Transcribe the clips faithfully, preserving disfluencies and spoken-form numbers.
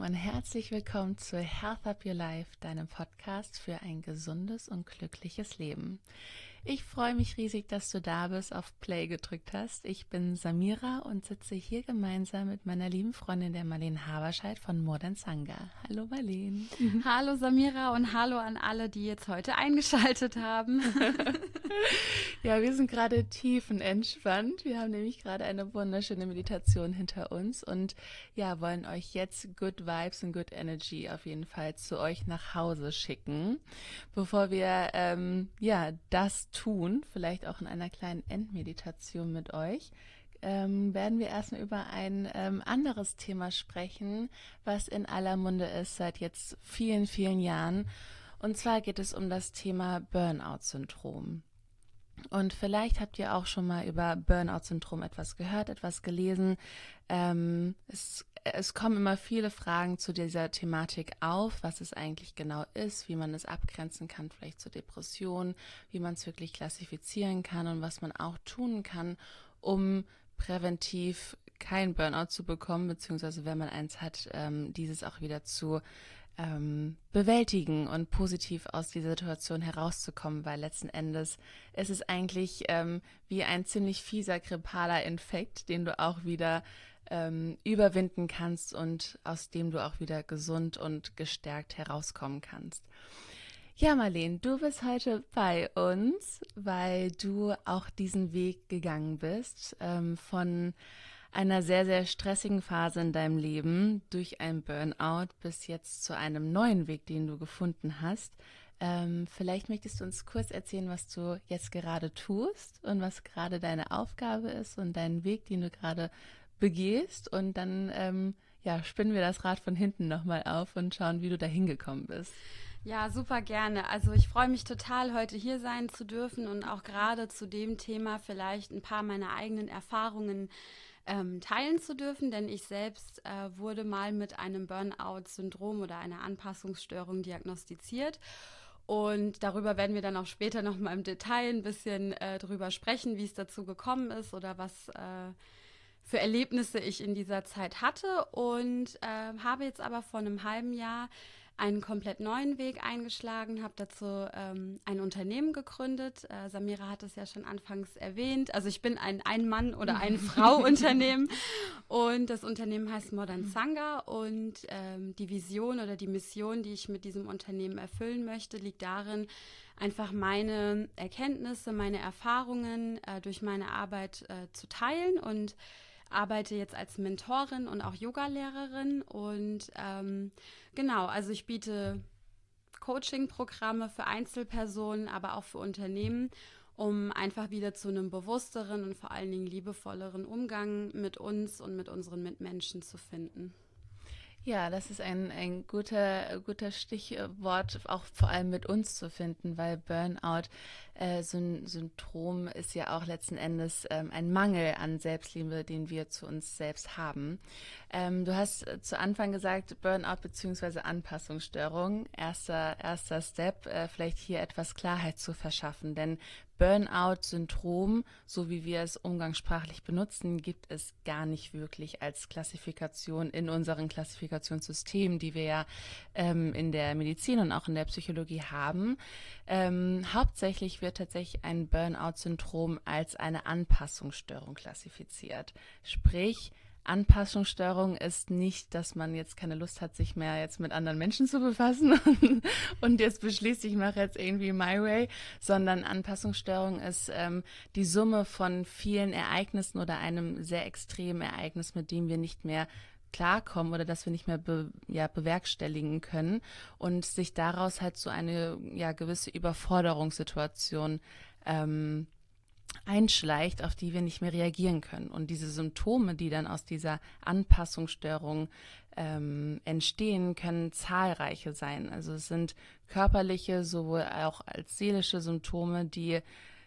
und herzlich willkommen zu Health Up Your Life, deinem Podcast für ein gesundes und glückliches Leben. Ich freue mich riesig, dass du da bist, auf Play gedrückt hast. Ich bin Samira und sitze hier gemeinsam mit meiner lieben Freundin, der Marleen Haberscheid von More Than Sangha. Hallo Marleen. Hallo Samira und hallo an alle, die jetzt heute eingeschaltet haben. Ja, wir sind gerade tiefenentspannt. Wir haben nämlich gerade eine wunderschöne Meditation hinter uns und ja, wollen euch jetzt Good Vibes und Good Energy auf jeden Fall zu euch nach Hause schicken. Bevor wir ähm, ja das tun, vielleicht auch in einer kleinen Endmeditation mit euch, ähm, werden wir erstmal über ein ähm, anderes Thema sprechen, was in aller Munde ist seit jetzt vielen, vielen Jahren. Und zwar geht es um das Thema Burnout-Syndrom. Und vielleicht habt ihr auch schon mal über Burnout-Syndrom etwas gehört, etwas gelesen. Ähm, es, es kommen immer viele Fragen zu dieser Thematik auf, was es eigentlich genau ist, wie man es abgrenzen kann, vielleicht zur Depression, wie man es wirklich klassifizieren kann und was man auch tun kann, um präventiv kein Burnout zu bekommen, beziehungsweise wenn man eins hat, ähm, dieses auch wieder zu Ähm, bewältigen und positiv aus dieser Situation herauszukommen, weil letzten Endes ist es eigentlich ähm, wie ein ziemlich fieser grippaler Infekt, den du auch wieder ähm, überwinden kannst und aus dem du auch wieder gesund und gestärkt herauskommen kannst. Ja, Marleen, du bist heute bei uns, weil du auch diesen Weg gegangen bist, ähm, von einer sehr, sehr stressigen Phase in deinem Leben durch ein Burnout bis jetzt zu einem neuen Weg, den du gefunden hast. Ähm, vielleicht möchtest du uns kurz erzählen, was du jetzt gerade tust und was gerade deine Aufgabe ist und deinen Weg, den du gerade begehst. Und dann ähm, ja, spinnen wir das Rad von hinten nochmal auf und schauen, wie du da hingekommen bist. Ja, super gerne. Also ich freue mich total, heute hier sein zu dürfen und auch gerade zu dem Thema vielleicht ein paar meiner eigenen Erfahrungen ähm, teilen zu dürfen, denn ich selbst äh, wurde mal mit einem Burnout-Syndrom oder einer Anpassungsstörung diagnostiziert. Und darüber werden wir dann auch später noch mal im Detail ein bisschen äh, drüber sprechen, wie es dazu gekommen ist oder was äh, für Erlebnisse ich in dieser Zeit hatte. Und äh, habe jetzt aber vor einem halben Jahr einen komplett neuen Weg eingeschlagen, habe dazu ähm, ein Unternehmen gegründet. Äh, Samira hat es ja schon anfangs erwähnt. Also ich bin ein Ein-Mann- oder Ein-Frau-Unternehmen und das Unternehmen heißt More Than Sangha und ähm, die Vision oder die Mission, die ich mit diesem Unternehmen erfüllen möchte, liegt darin, einfach meine Erkenntnisse, meine Erfahrungen äh, durch meine Arbeit äh, zu teilen und arbeite jetzt als Mentorin und auch Yogalehrerin und ähm, genau, also ich biete Coaching-Programme für Einzelpersonen, aber auch für Unternehmen, um einfach wieder zu einem bewussteren und vor allen Dingen liebevolleren Umgang mit uns und mit unseren Mitmenschen zu finden. Ja, das ist ein, ein guter, guter Stichwort, auch vor allem mit uns zu finden, weil Burnout äh, so ein Syndrom ist ja auch letzten Endes ähm, ein Mangel an Selbstliebe, den wir zu uns selbst haben. Ähm, du hast äh, zu Anfang gesagt, Burnout bzw. Anpassungsstörung, erster, erster Step, äh, vielleicht hier etwas Klarheit zu verschaffen, denn Burnout-Syndrom, so wie wir es umgangssprachlich benutzen, gibt es gar nicht wirklich als Klassifikation in unseren Klassifikationssystemen, die wir ja ähm, in der Medizin und auch in der Psychologie haben. Ähm, hauptsächlich wird tatsächlich ein Burnout-Syndrom als eine Anpassungsstörung klassifiziert. Sprich, Anpassungsstörung ist nicht, dass man jetzt keine Lust hat, sich mehr jetzt mit anderen Menschen zu befassen und jetzt beschließt, ich mache jetzt irgendwie my way, sondern Anpassungsstörung ist ähm, die Summe von vielen Ereignissen oder einem sehr extremen Ereignis, mit dem wir nicht mehr klarkommen oder dass wir nicht mehr be, ja, bewerkstelligen können und sich daraus halt so eine ja, gewisse Überforderungssituation ähm, einschleicht, auf die wir nicht mehr reagieren können. Und diese Symptome, die dann aus dieser Anpassungsstörung ähm, entstehen, können zahlreiche sein. Also es sind körperliche, sowohl auch als seelische Symptome, die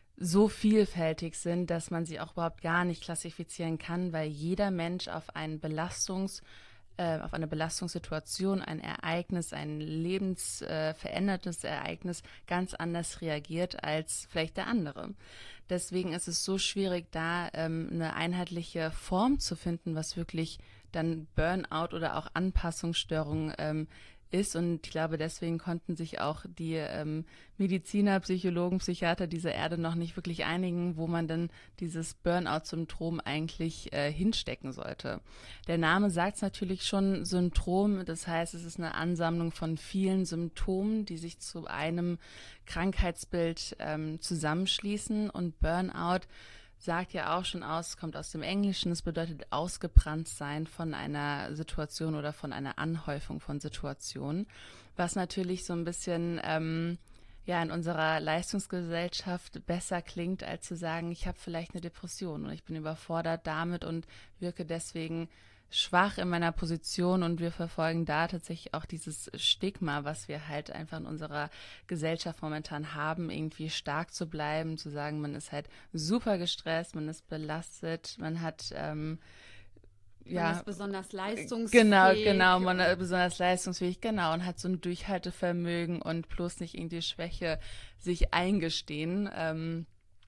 so vielfältig sind, dass man sie auch überhaupt gar nicht klassifizieren kann, weil jeder Mensch auf einen Belastungs auf eine Belastungssituation, ein Ereignis, ein lebensverändertes äh, Ereignis ganz anders reagiert als vielleicht der andere. Deswegen ist es so schwierig, da ähm, eine einheitliche Form zu finden, was wirklich dann Burnout oder auch Anpassungsstörung ähm, ist. Und ich glaube, deswegen konnten sich auch die ähm, Mediziner, Psychologen, Psychiater dieser Erde noch nicht wirklich einigen, wo man denn dieses Burnout-Syndrom eigentlich äh, hinstecken sollte. Der Name sagt es natürlich schon, Syndrom, das heißt, es ist eine Ansammlung von vielen Symptomen, die sich zu einem Krankheitsbild ähm, zusammenschließen, und Burnout sagt ja auch schon aus, kommt aus dem Englischen, es bedeutet ausgebrannt sein von einer Situation oder von einer Anhäufung von Situationen, was natürlich so ein bisschen ähm, ja in unserer Leistungsgesellschaft besser klingt, als zu sagen, ich habe vielleicht eine Depression und ich bin überfordert damit und wirke deswegen schwach in meiner Position, und wir verfolgen da tatsächlich auch dieses Stigma, was wir halt einfach in unserer Gesellschaft momentan haben, irgendwie stark zu bleiben, zu sagen, man ist halt super gestresst, man ist belastet, man hat ähm, ja, man ist besonders leistungsfähig. Genau, genau, man ist besonders leistungsfähig, genau, und hat so ein Durchhaltevermögen und bloß nicht irgendwie Schwäche sich eingestehen. Ähm,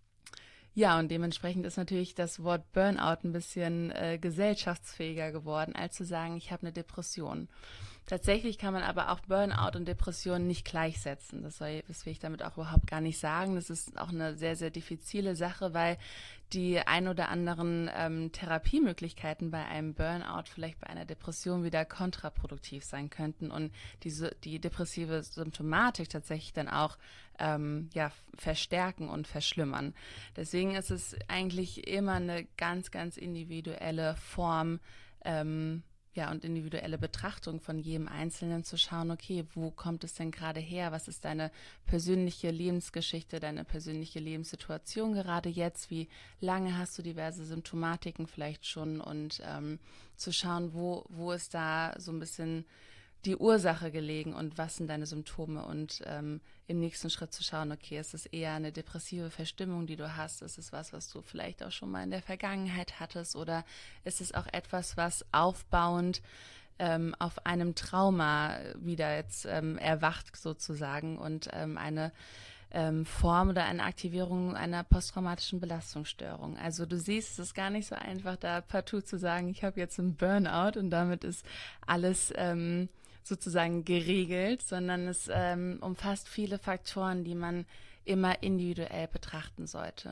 Ja, und dementsprechend ist natürlich das Wort Burnout ein bisschen äh, gesellschaftsfähiger geworden, als zu sagen, ich habe eine Depression. Tatsächlich kann man aber auch Burnout und Depression nicht gleichsetzen. Das soll, das will ich damit auch überhaupt gar nicht sagen. Das ist auch eine sehr, sehr diffizile Sache, weil die ein oder anderen ähm, Therapiemöglichkeiten bei einem Burnout vielleicht bei einer Depression wieder kontraproduktiv sein könnten und diese, die depressive Symptomatik tatsächlich dann auch ähm, ja, verstärken und verschlimmern. Deswegen ist es eigentlich immer eine ganz, ganz individuelle Form, ähm, ja, und individuelle Betrachtung von jedem Einzelnen, zu schauen, okay, wo kommt es denn gerade her? Was ist deine persönliche Lebensgeschichte, deine persönliche Lebenssituation gerade jetzt? Wie lange hast du diverse Symptomatiken vielleicht schon? Und ähm, zu schauen, wo, wo ist da so ein bisschen die Ursache gelegen und was sind deine Symptome, und ähm, im nächsten Schritt zu schauen, okay, ist es eher eine depressive Verstimmung, die du hast, ist es was, was du vielleicht auch schon mal in der Vergangenheit hattest, oder ist es auch etwas, was aufbauend ähm, auf einem Trauma wieder jetzt ähm, erwacht sozusagen und ähm, eine ähm, Form oder eine Aktivierung einer posttraumatischen Belastungsstörung. Also du siehst, es ist gar nicht so einfach, da partout zu sagen, ich habe jetzt einen Burnout und damit ist alles ähm, sozusagen geregelt, sondern es ähm, umfasst viele Faktoren, die man immer individuell betrachten sollte.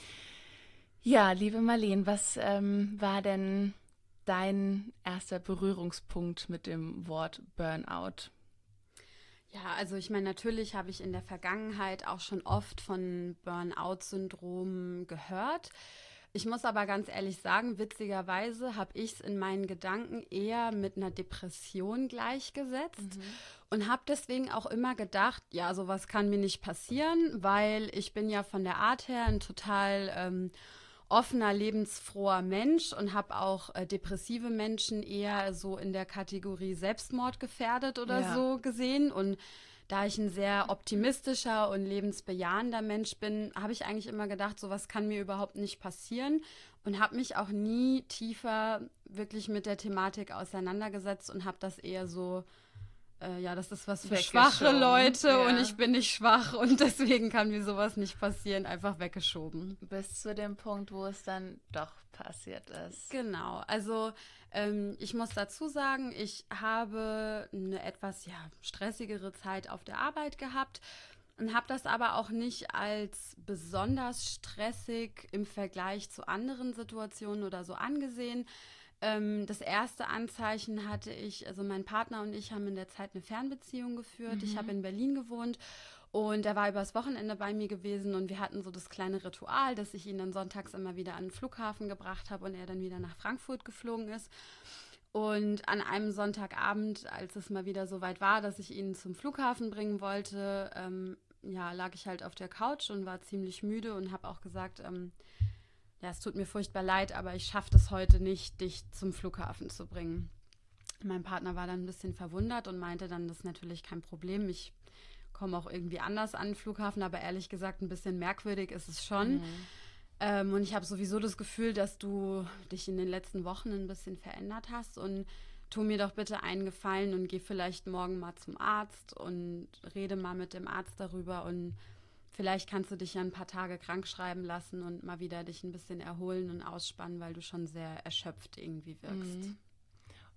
Ja, liebe Marleen, was ähm, war denn dein erster Berührungspunkt mit dem Wort Burnout? Ja, also ich meine, natürlich habe ich in der Vergangenheit auch schon oft von Burnout-Syndrom gehört. Ich muss aber ganz ehrlich sagen, witzigerweise habe ich es in meinen Gedanken eher mit einer Depression gleichgesetzt mhm. und habe deswegen auch immer gedacht, ja, sowas kann mir nicht passieren, weil ich bin ja von der Art her ein total ähm, offener, lebensfroher Mensch und habe auch äh, depressive Menschen eher so in der Kategorie Selbstmord gefährdet oder ja. so gesehen. Und da ich ein sehr optimistischer und lebensbejahender Mensch bin, habe ich eigentlich immer gedacht, sowas kann mir überhaupt nicht passieren, und habe mich auch nie tiefer wirklich mit der Thematik auseinandergesetzt und habe das eher so, äh, ja, das ist was für schwache Leute ja. und ich bin nicht schwach und deswegen kann mir sowas nicht passieren, einfach weggeschoben. Bis zu dem Punkt, wo es dann doch passiert ist. Genau, also ähm, ich muss dazu sagen, ich habe eine etwas ja, stressigere Zeit auf der Arbeit gehabt und habe das aber auch nicht als besonders stressig im Vergleich zu anderen Situationen oder so angesehen. Ähm, das erste Anzeichen hatte ich, also mein Partner und ich haben in der Zeit eine Fernbeziehung geführt. Mhm. Ich habe in Berlin gewohnt. Und er war übers Wochenende bei mir gewesen und wir hatten so das kleine Ritual, dass ich ihn dann sonntags immer wieder an den Flughafen gebracht habe und er dann wieder nach Frankfurt geflogen ist. Und an einem Sonntagabend, als es mal wieder so weit war, dass ich ihn zum Flughafen bringen wollte, ähm, ja, lag ich halt auf der Couch und war ziemlich müde und habe auch gesagt, ähm, ja, es tut mir furchtbar leid, aber ich schaffe das heute nicht, dich zum Flughafen zu bringen. Mein Partner war dann ein bisschen verwundert und meinte dann, das ist natürlich kein Problem, ich komme auch irgendwie anders an den Flughafen, aber ehrlich gesagt, ein bisschen merkwürdig ist es schon. Mhm. Ähm, und ich habe sowieso das Gefühl, dass du dich in den letzten Wochen ein bisschen verändert hast und tu mir doch bitte einen Gefallen und geh vielleicht morgen mal zum Arzt und rede mal mit dem Arzt darüber und vielleicht kannst du dich ja ein paar Tage krank schreiben lassen und mal wieder dich ein bisschen erholen und ausspannen, weil du schon sehr erschöpft irgendwie wirkst. Mhm.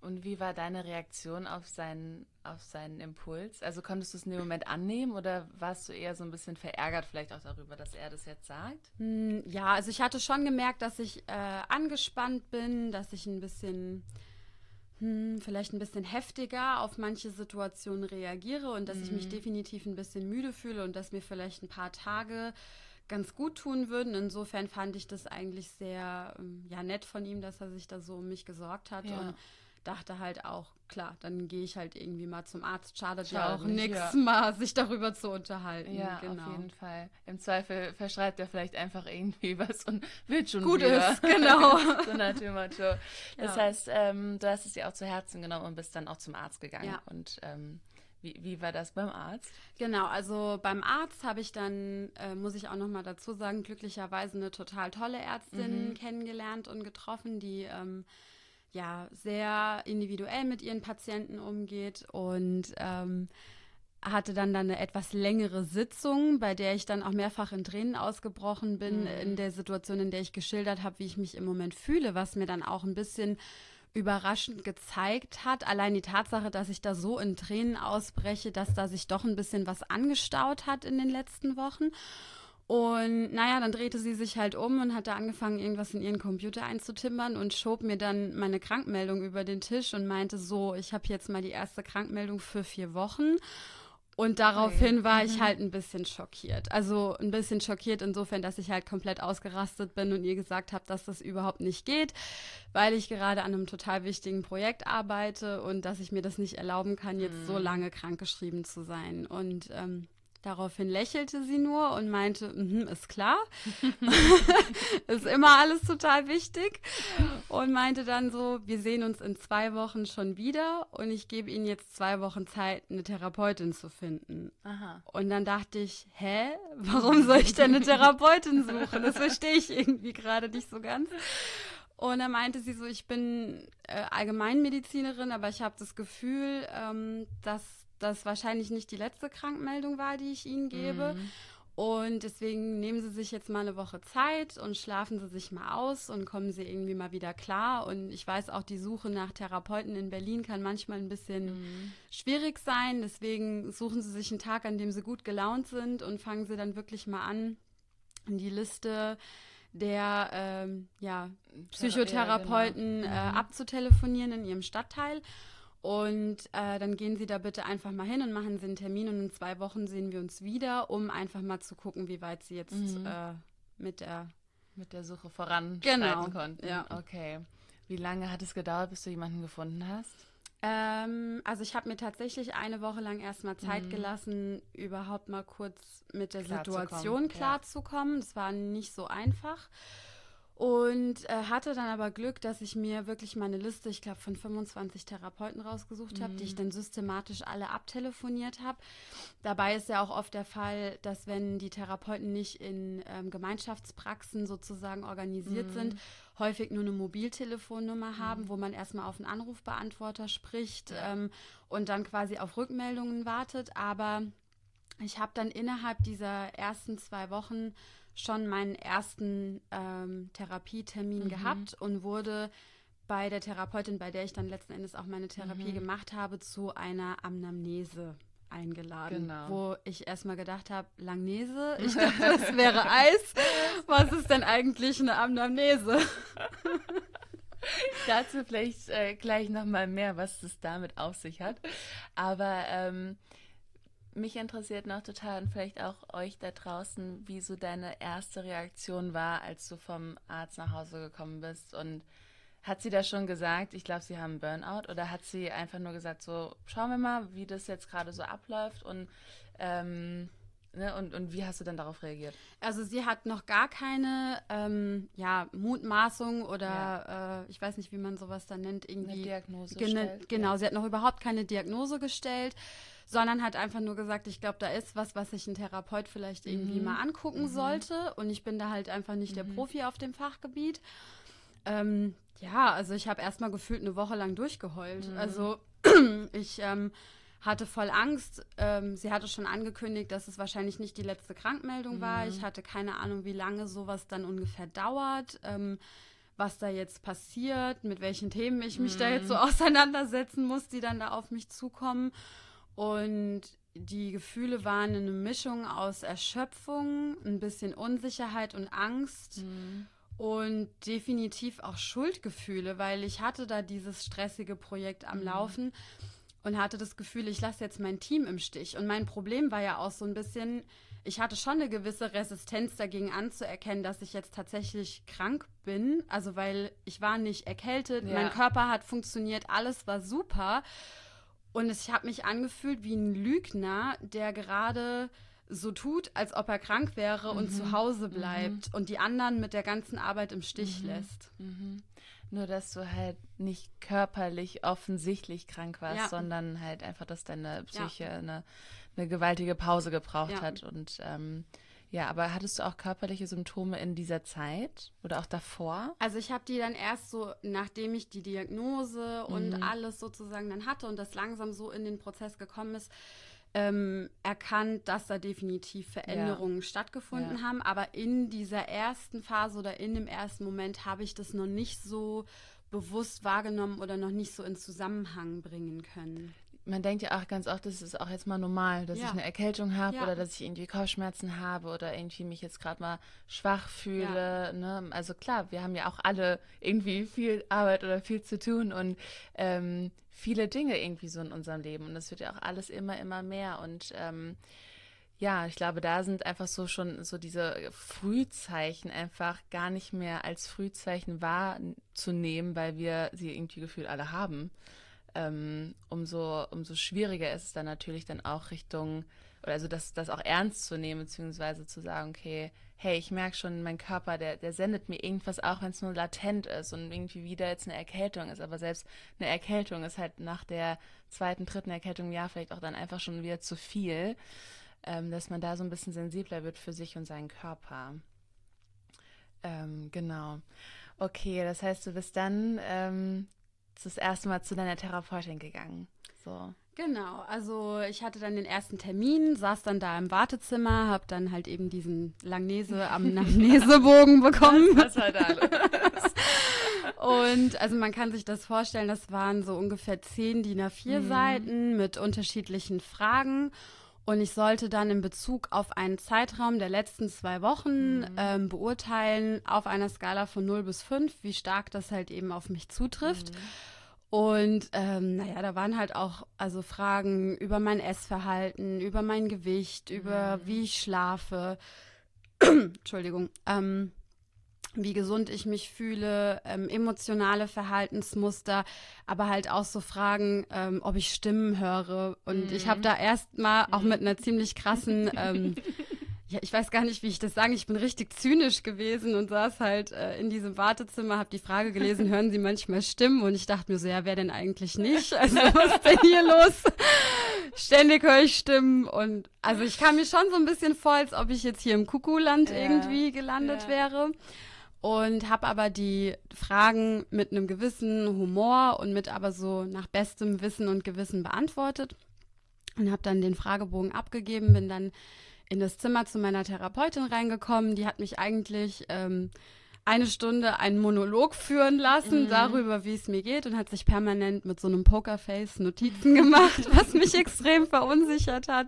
Und wie war deine Reaktion auf seinen, auf seinen Impuls? Also konntest du es in dem Moment annehmen oder warst du eher so ein bisschen verärgert vielleicht auch darüber, dass er das jetzt sagt? Ja, also ich hatte schon gemerkt, dass ich äh, angespannt bin, dass ich ein bisschen, hm, vielleicht ein bisschen heftiger auf manche Situationen reagiere und dass mhm. ich mich definitiv ein bisschen müde fühle und dass mir vielleicht ein paar Tage ganz gut tun würden. Insofern fand ich das eigentlich sehr ja, nett von ihm, dass er sich da so um mich gesorgt hat ja. und dachte halt auch, klar, dann gehe ich halt irgendwie mal zum Arzt. Schadet, Schadet ja auch nichts, ja. mal sich darüber zu unterhalten. Ja, genau. Auf jeden Fall. Im Zweifel verschreibt er vielleicht einfach irgendwie was und wird schon gut wieder. Ist, genau. So nach dem Motto. Das ja. heißt, ähm, du hast es dir auch zu Herzen genommen und bist dann auch zum Arzt gegangen. Ja. Und ähm, Wie, wie war das beim Arzt? Genau, also beim Arzt habe ich dann, äh, muss ich auch noch mal dazu sagen, glücklicherweise eine total tolle Ärztin mhm. kennengelernt und getroffen, die ähm, ja sehr individuell mit ihren Patienten umgeht und ähm, hatte dann, dann eine etwas längere Sitzung, bei der ich dann auch mehrfach in Tränen ausgebrochen bin, mhm. in der Situation, in der ich geschildert habe, wie ich mich im Moment fühle, was mir dann auch ein bisschen überraschend gezeigt hat. Allein die Tatsache, dass ich da so in Tränen ausbreche, dass da sich doch ein bisschen was angestaut hat in den letzten Wochen. Und naja, dann drehte sie sich halt um und hatte angefangen, irgendwas in ihren Computer einzutimbern und schob mir dann meine Krankmeldung über den Tisch und meinte so, ich habe jetzt mal die erste Krankmeldung für vier Wochen. Und daraufhin war mhm. ich halt ein bisschen schockiert. Also ein bisschen schockiert insofern, dass ich halt komplett ausgerastet bin und ihr gesagt habe, dass das überhaupt nicht geht, weil ich gerade an einem total wichtigen Projekt arbeite und dass ich mir das nicht erlauben kann, jetzt mhm. so lange krankgeschrieben zu sein. Und ähm, daraufhin lächelte sie nur und meinte, mm-hmm, ist klar, ist immer alles total wichtig. Und meinte dann so, wir sehen uns in zwei Wochen schon wieder und ich gebe Ihnen jetzt zwei Wochen Zeit, eine Therapeutin zu finden. Aha. Und dann dachte ich, hä, warum soll ich denn eine Therapeutin suchen? Das verstehe ich irgendwie gerade nicht so ganz. Und dann meinte sie so, ich bin äh, Allgemeinmedizinerin, aber ich habe das Gefühl, ähm, dass das wahrscheinlich nicht die letzte Krankmeldung war, die ich Ihnen gebe. Mhm. Und deswegen nehmen Sie sich jetzt mal eine Woche Zeit und schlafen Sie sich mal aus und kommen Sie irgendwie mal wieder klar. Und ich weiß auch, die Suche nach Therapeuten in Berlin kann manchmal ein bisschen mhm. schwierig sein. Deswegen suchen Sie sich einen Tag, an dem Sie gut gelaunt sind und fangen Sie dann wirklich mal an, die Liste der ähm, ja, Psychotherapeuten ja, genau. äh, abzutelefonieren in Ihrem Stadtteil. Und äh, dann gehen Sie da bitte einfach mal hin und machen Sie einen Termin und in zwei Wochen sehen wir uns wieder, um einfach mal zu gucken, wie weit Sie jetzt mhm. äh, mit der mit der Suche voranschreiten genau. konnten. Ja. Okay. Wie lange hat es gedauert, bis du jemanden gefunden hast? Ähm, also ich habe mir tatsächlich eine Woche lang erstmal Zeit mhm. gelassen, überhaupt mal kurz mit der klar Situation klarzukommen. Ja. Das war nicht so einfach. Und äh, hatte dann aber Glück, dass ich mir wirklich meine Liste, ich glaube, von fünfundzwanzig Therapeuten rausgesucht habe, mhm. die ich dann systematisch alle abtelefoniert habe. Dabei ist ja auch oft der Fall, dass wenn die Therapeuten nicht in ähm, Gemeinschaftspraxen sozusagen organisiert mhm. sind, häufig nur eine Mobiltelefonnummer mhm. haben, wo man erstmal auf einen Anrufbeantworter spricht ja. ähm, und dann quasi auf Rückmeldungen wartet. Aber ich habe dann innerhalb dieser ersten zwei Wochen schon meinen ersten ähm, Therapietermin mhm. gehabt und wurde bei der Therapeutin, bei der ich dann letzten Endes auch meine Therapie mhm. gemacht habe, zu einer Anamnese eingeladen, genau. wo ich erstmal gedacht habe, Langnese, ich dachte, das wäre Eis. Was ist denn eigentlich eine Anamnese? Dazu vielleicht äh, gleich nochmal mehr, was es damit auf sich hat. Aber ähm, mich interessiert noch total und vielleicht auch euch da draußen, wie so deine erste Reaktion war, als du vom Arzt nach Hause gekommen bist. Und hat sie da schon gesagt, ich glaube, sie haben Burnout, oder hat sie einfach nur gesagt, so, schauen wir mal, wie das jetzt gerade so abläuft und, ähm, ne, und, und wie hast du dann darauf reagiert? Also sie hat noch gar keine ähm, ja, Mutmaßung oder ja. äh, ich weiß nicht, wie man sowas dann nennt. Irgendwie eine Diagnose gene- gestellt. Genau, ja. sie hat noch überhaupt keine Diagnose gestellt, sondern hat einfach nur gesagt, ich glaube, da ist was, was sich ein Therapeut vielleicht irgendwie mhm. mal angucken mhm. sollte. Und ich bin da halt einfach nicht mhm. der Profi auf dem Fachgebiet. Ähm, ja, also ich habe erstmal gefühlt eine Woche lang durchgeheult. Mhm. Also ich ähm, hatte voll Angst. Ähm, sie hatte schon angekündigt, dass es wahrscheinlich nicht die letzte Krankmeldung mhm. war. Ich hatte keine Ahnung, wie lange sowas dann ungefähr dauert. Ähm, was da jetzt passiert, mit welchen Themen ich mich Mhm. da jetzt so auseinandersetzen muss, die dann da auf mich zukommen. Und die Gefühle waren eine Mischung aus Erschöpfung, ein bisschen Unsicherheit und Angst Mhm. und definitiv auch Schuldgefühle, weil ich hatte da dieses stressige Projekt am Mhm. Laufen und hatte das Gefühl, ich lasse jetzt mein Team im Stich. Und mein Problem war ja auch so ein bisschen, ich hatte schon eine gewisse Resistenz dagegen anzuerkennen, dass ich jetzt tatsächlich krank bin. Also weil ich war nicht erkältet, Ja. mein Körper hat funktioniert, alles war super. Und ich habe mich angefühlt wie ein Lügner, der gerade so tut, als ob er krank wäre und Mhm. zu Hause Mhm. bleibt und die anderen mit der ganzen Arbeit im Stich Mhm. lässt. Mhm. Nur, dass du halt nicht körperlich offensichtlich krank warst, Ja. sondern halt einfach, dass deine Psyche Ja. eine, eine gewaltige Pause gebraucht Ja. hat. Und ähm, ja, aber hattest du auch körperliche Symptome in dieser Zeit oder auch davor? Also ich habe die dann erst so, nachdem ich die Diagnose und Mhm. alles sozusagen dann hatte und das langsam so in den Prozess gekommen ist, ähm, erkannt, dass da definitiv Veränderungen stattgefunden Ja. haben. Aber in dieser ersten Phase oder in dem ersten Moment habe ich das noch nicht so bewusst wahrgenommen oder noch nicht so in Zusammenhang bringen können. Man denkt ja auch ganz oft, das ist auch jetzt mal normal, dass Ja. ich eine Erkältung habe Ja. oder dass ich irgendwie Kopfschmerzen habe oder irgendwie mich jetzt gerade mal schwach fühle. Ne? Also klar, wir haben ja auch alle irgendwie viel Arbeit oder viel zu tun und ähm, viele Dinge irgendwie so in unserem Leben. Und das wird ja auch alles immer, immer mehr. Und ähm, ja, ich glaube, da sind einfach so schon so diese Frühzeichen einfach gar nicht mehr als Frühzeichen wahrzunehmen, weil wir sie irgendwie gefühlt alle haben. Ähm, umso, umso schwieriger ist es dann natürlich dann auch Richtung, oder also das, das auch ernst zu nehmen, beziehungsweise zu sagen, okay, hey, ich merke schon, mein Körper, der, der sendet mir irgendwas, auch wenn es nur latent ist und irgendwie wieder jetzt eine Erkältung ist. Aber selbst eine Erkältung ist halt nach der zweiten, dritten Erkältung im Jahr vielleicht auch dann einfach schon wieder zu viel, ähm, dass man da so ein bisschen sensibler wird für sich und seinen Körper. Ähm, genau. Okay, das heißt, du bist dann ähm, das erste Mal zu deiner Therapeutin gegangen. So. Genau, also ich hatte dann den ersten Termin, saß dann da im Wartezimmer, habe dann halt eben diesen Langnese am Namnesebogen bekommen. Was halt alles. Und also man kann sich das vorstellen, das waren so ungefähr zehn D I N A vier Seiten mit unterschiedlichen Fragen. Und ich sollte dann in Bezug auf einen Zeitraum der letzten zwei Wochen Mhm. ähm, beurteilen, auf einer Skala von null bis fünf, wie stark das halt eben auf mich zutrifft. Mhm. Und ähm, naja, da waren halt auch also Fragen über mein Essverhalten, über mein Gewicht, über wie ich schlafe, Entschuldigung, ähm, wie gesund ich mich fühle, ähm, emotionale Verhaltensmuster, aber halt auch so Fragen, ähm, ob ich Stimmen höre. Und Mhm. ich habe da erstmal auch mit einer ziemlich krassen, ähm, ja, ich weiß gar nicht, wie ich das sage, ich bin richtig zynisch gewesen und saß halt äh, in diesem Wartezimmer, habe die Frage gelesen, hören Sie manchmal Stimmen? Und ich dachte mir so, ja, wer denn eigentlich nicht? Also was ist denn hier los? Ständig höre ich Stimmen und also ich kam mir schon so ein bisschen vor, als ob ich jetzt hier im Kuckuckland Ja, irgendwie gelandet ja. wäre. Und habe aber die Fragen mit einem gewissen Humor und mit aber so nach bestem Wissen und Gewissen beantwortet und habe dann den Fragebogen abgegeben, bin dann in das Zimmer zu meiner Therapeutin reingekommen. Die hat mich eigentlich ähm, eine Stunde einen Monolog führen lassen Mhm. darüber, wie es mir geht und hat sich permanent mit so einem Pokerface Notizen gemacht, was mich extrem verunsichert hat.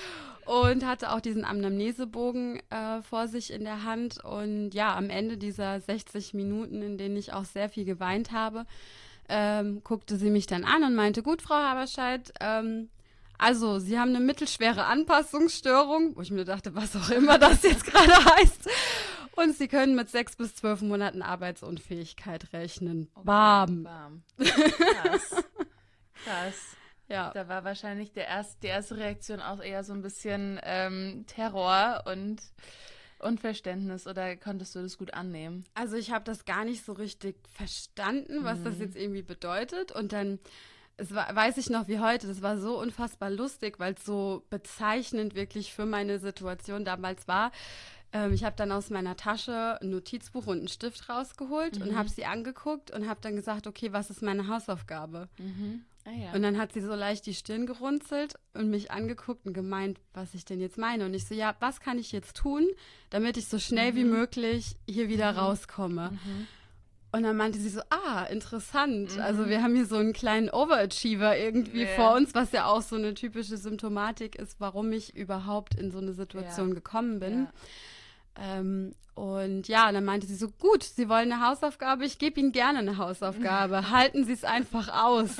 Und hatte auch diesen Anamnesebogen äh, vor sich in der Hand. Und ja, am Ende dieser sechzig Minuten, in denen ich auch sehr viel geweint habe, ähm, guckte sie mich dann an und meinte, gut, Frau Haberscheid, ähm, also Sie haben eine mittelschwere Anpassungsstörung, wo ich mir dachte, was auch immer das jetzt gerade heißt. Und Sie können mit sechs bis zwölf Monaten Arbeitsunfähigkeit rechnen. Okay, Bam. Bam. Krass. Krass. Ja. Da war wahrscheinlich der erst, die erste Reaktion auch eher so ein bisschen ähm, Terror und Unverständnis, oder konntest du das gut annehmen? Also ich habe das gar nicht so richtig verstanden, was Mhm. das jetzt irgendwie bedeutet. Und dann, es war, weiß ich noch wie heute, das war so unfassbar lustig, weil es so bezeichnend wirklich für meine Situation damals war. Ähm, ich habe dann aus meiner Tasche ein Notizbuch und einen Stift rausgeholt Mhm. und habe sie angeguckt und habe dann gesagt, okay, was ist meine Hausaufgabe? Mhm. Ah ja. Und dann hat sie so leicht die Stirn gerunzelt und mich angeguckt und gemeint, was ich denn jetzt meine. Und ich so, ja, was kann ich jetzt tun, damit ich so schnell wie Mhm. möglich hier wieder Mhm. rauskomme? Mhm. Und dann meinte sie so, ah, interessant. Mhm. Also wir haben hier so einen kleinen Overachiever irgendwie Ja. vor uns, was ja auch so eine typische Symptomatik ist, warum ich überhaupt in so eine Situation Ja. gekommen bin. Ja. Ähm, und ja, dann meinte sie so, gut, Sie wollen eine Hausaufgabe, ich gebe Ihnen gerne eine Hausaufgabe. Halten Sie es einfach aus.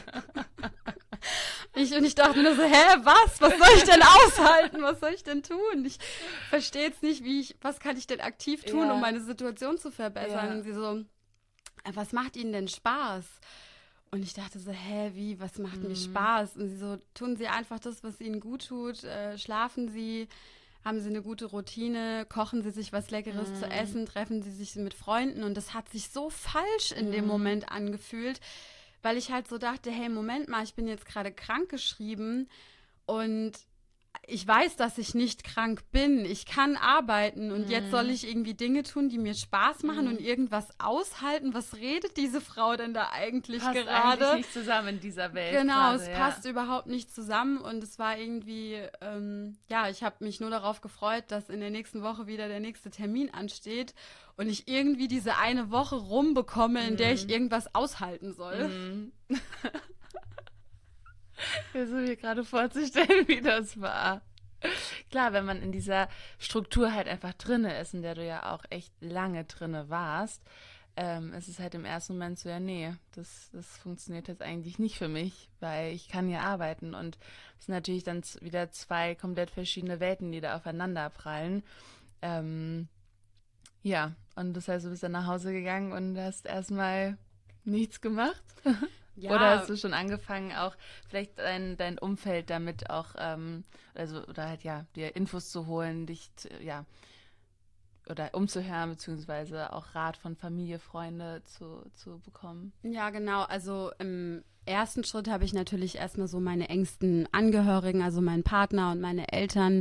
Ich, und ich dachte mir so, hä, was? Was soll ich denn aushalten? Was soll ich denn tun? Ich verstehe jetzt nicht, wie ich, was kann ich denn aktiv tun, Ja. um meine Situation zu verbessern? Ja. Und sie so, was macht Ihnen denn Spaß? Und ich dachte so, hä, wie, was macht mir Spaß? Und sie so, tun Sie einfach das, was Ihnen gut tut, äh, schlafen Sie, haben Sie eine gute Routine, kochen Sie sich was Leckeres zu essen, treffen Sie sich mit Freunden. Und das hat sich so falsch in dem Moment angefühlt, weil ich halt so dachte, hey, Moment mal, ich bin jetzt gerade krankgeschrieben und ich weiß, dass ich nicht krank bin. Ich kann arbeiten und mm. jetzt soll ich irgendwie Dinge tun, die mir Spaß machen mm. und irgendwas aushalten. Was redet diese Frau denn da eigentlich passt gerade? Eigentlich nicht zusammen in dieser Welt. Genau, gerade, es ja. passt überhaupt nicht zusammen und es war irgendwie, ähm, ja, ich habe mich nur darauf gefreut, dass in der nächsten Woche wieder der nächste Termin ansteht und ich irgendwie diese eine Woche rumbekomme, in mm. der ich irgendwas aushalten soll. Mm. Versuche mir gerade vorzustellen, wie das war. Klar, wenn man in dieser Struktur halt einfach drinne ist, in der du ja auch echt lange drinne warst, ähm, ist es halt im ersten Moment so, ja, nee, das, das funktioniert jetzt eigentlich nicht für mich, weil ich kann ja arbeiten und es sind natürlich dann z- wieder zwei komplett verschiedene Welten, die da aufeinander prallen. Ähm, ja, und das heißt, du bist dann nach Hause gegangen und hast erstmal nichts gemacht. Ja. Oder hast du schon angefangen, auch vielleicht dein, dein Umfeld damit auch, ähm, also, oder halt ja, dir Infos zu holen, dich, zu, ja, oder umzuhören, beziehungsweise auch Rat von Familie, Freunde zu, zu bekommen? Ja, genau. Also im ersten Schritt habe ich natürlich erstmal so meine engsten Angehörigen, also meinen Partner und meine Eltern,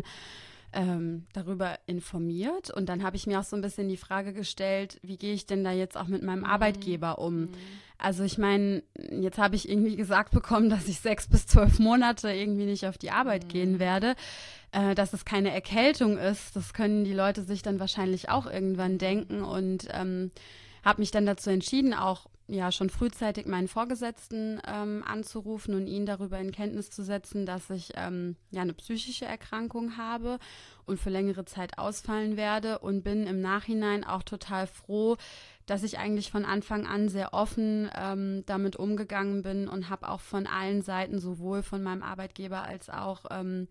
ähm, darüber informiert. Und dann habe ich mir auch so ein bisschen die Frage gestellt, wie gehe ich denn da jetzt auch mit meinem Mhm. Arbeitgeber um? Mhm. Also ich meine, jetzt habe ich irgendwie gesagt bekommen, dass ich sechs bis zwölf Monate irgendwie nicht auf die Arbeit Mhm. gehen werde, äh, dass es keine Erkältung ist. Das können die Leute sich dann wahrscheinlich auch irgendwann denken und ähm, habe mich dann dazu entschieden, auch ja schon frühzeitig meinen Vorgesetzten ähm, anzurufen und ihn darüber in Kenntnis zu setzen, dass ich ähm, ja eine psychische Erkrankung habe und für längere Zeit ausfallen werde und bin im Nachhinein auch total froh, dass ich eigentlich von Anfang an sehr offen ähm, damit umgegangen bin und habe auch von allen Seiten, sowohl von meinem Arbeitgeber als auch ähm,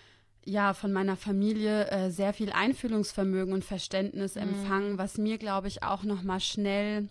ja, von meiner Familie äh, sehr viel Einfühlungsvermögen und Verständnis Mhm. empfangen, was mir, glaube ich, auch nochmal schnell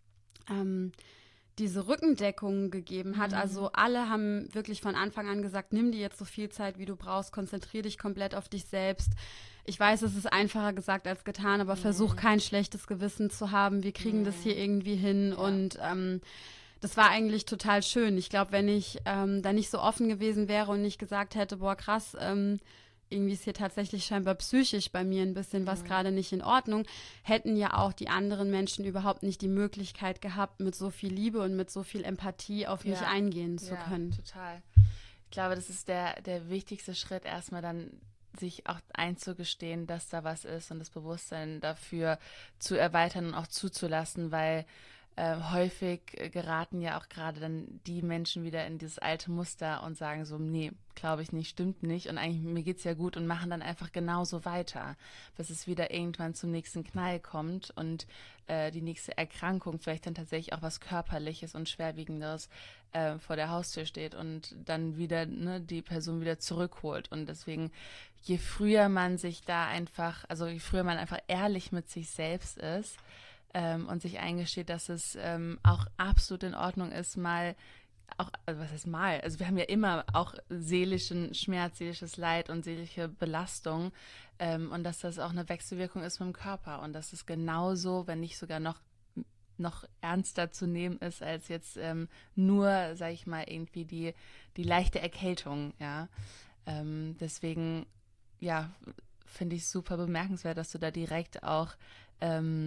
ähm, diese Rückendeckung gegeben hat. Mhm. Also alle haben wirklich von Anfang an gesagt, nimm dir jetzt so viel Zeit, wie du brauchst, konzentrier dich komplett auf dich selbst. Ich weiß, es ist einfacher gesagt als getan, aber Mhm. versuch kein schlechtes Gewissen zu haben. Wir kriegen Mhm. das hier irgendwie hin Ja. und ähm, das war eigentlich total schön. Ich glaube, wenn ich ähm, da nicht so offen gewesen wäre und nicht gesagt hätte, boah, krass, ähm, irgendwie ist hier tatsächlich scheinbar psychisch bei mir ein bisschen was Mhm. gerade nicht in Ordnung, hätten ja auch die anderen Menschen überhaupt nicht die Möglichkeit gehabt, mit so viel Liebe und mit so viel Empathie auf mich Ja. eingehen zu Ja, können. total. Ich glaube, das ist der, der wichtigste Schritt, erstmal dann sich auch einzugestehen, dass da was ist und das Bewusstsein dafür zu erweitern und auch zuzulassen, weil äh, häufig geraten ja auch gerade dann die Menschen wieder in dieses alte Muster und sagen so, nee, glaube ich nicht, stimmt nicht und eigentlich mir geht's ja gut und machen dann einfach genauso weiter, bis es wieder irgendwann zum nächsten Knall kommt und äh, die nächste Erkrankung, vielleicht dann tatsächlich auch was Körperliches und Schwerwiegenderes äh, vor der Haustür steht und dann wieder ne, die Person wieder zurückholt. Und deswegen, je früher man sich da einfach, also je früher man einfach ehrlich mit sich selbst ist, Ähm, und sich eingesteht, dass es ähm, auch absolut in Ordnung ist, mal auch, also was heißt mal, also wir haben ja immer auch seelischen Schmerz, seelisches Leid und seelische Belastung ähm, und dass das auch eine Wechselwirkung ist mit dem Körper und dass es genauso, wenn nicht sogar noch noch ernster zu nehmen ist als jetzt ähm, nur, sag ich mal, irgendwie die, die leichte Erkältung, ja. Ähm, deswegen, ja, finde ich super bemerkenswert, dass du da direkt auch ähm,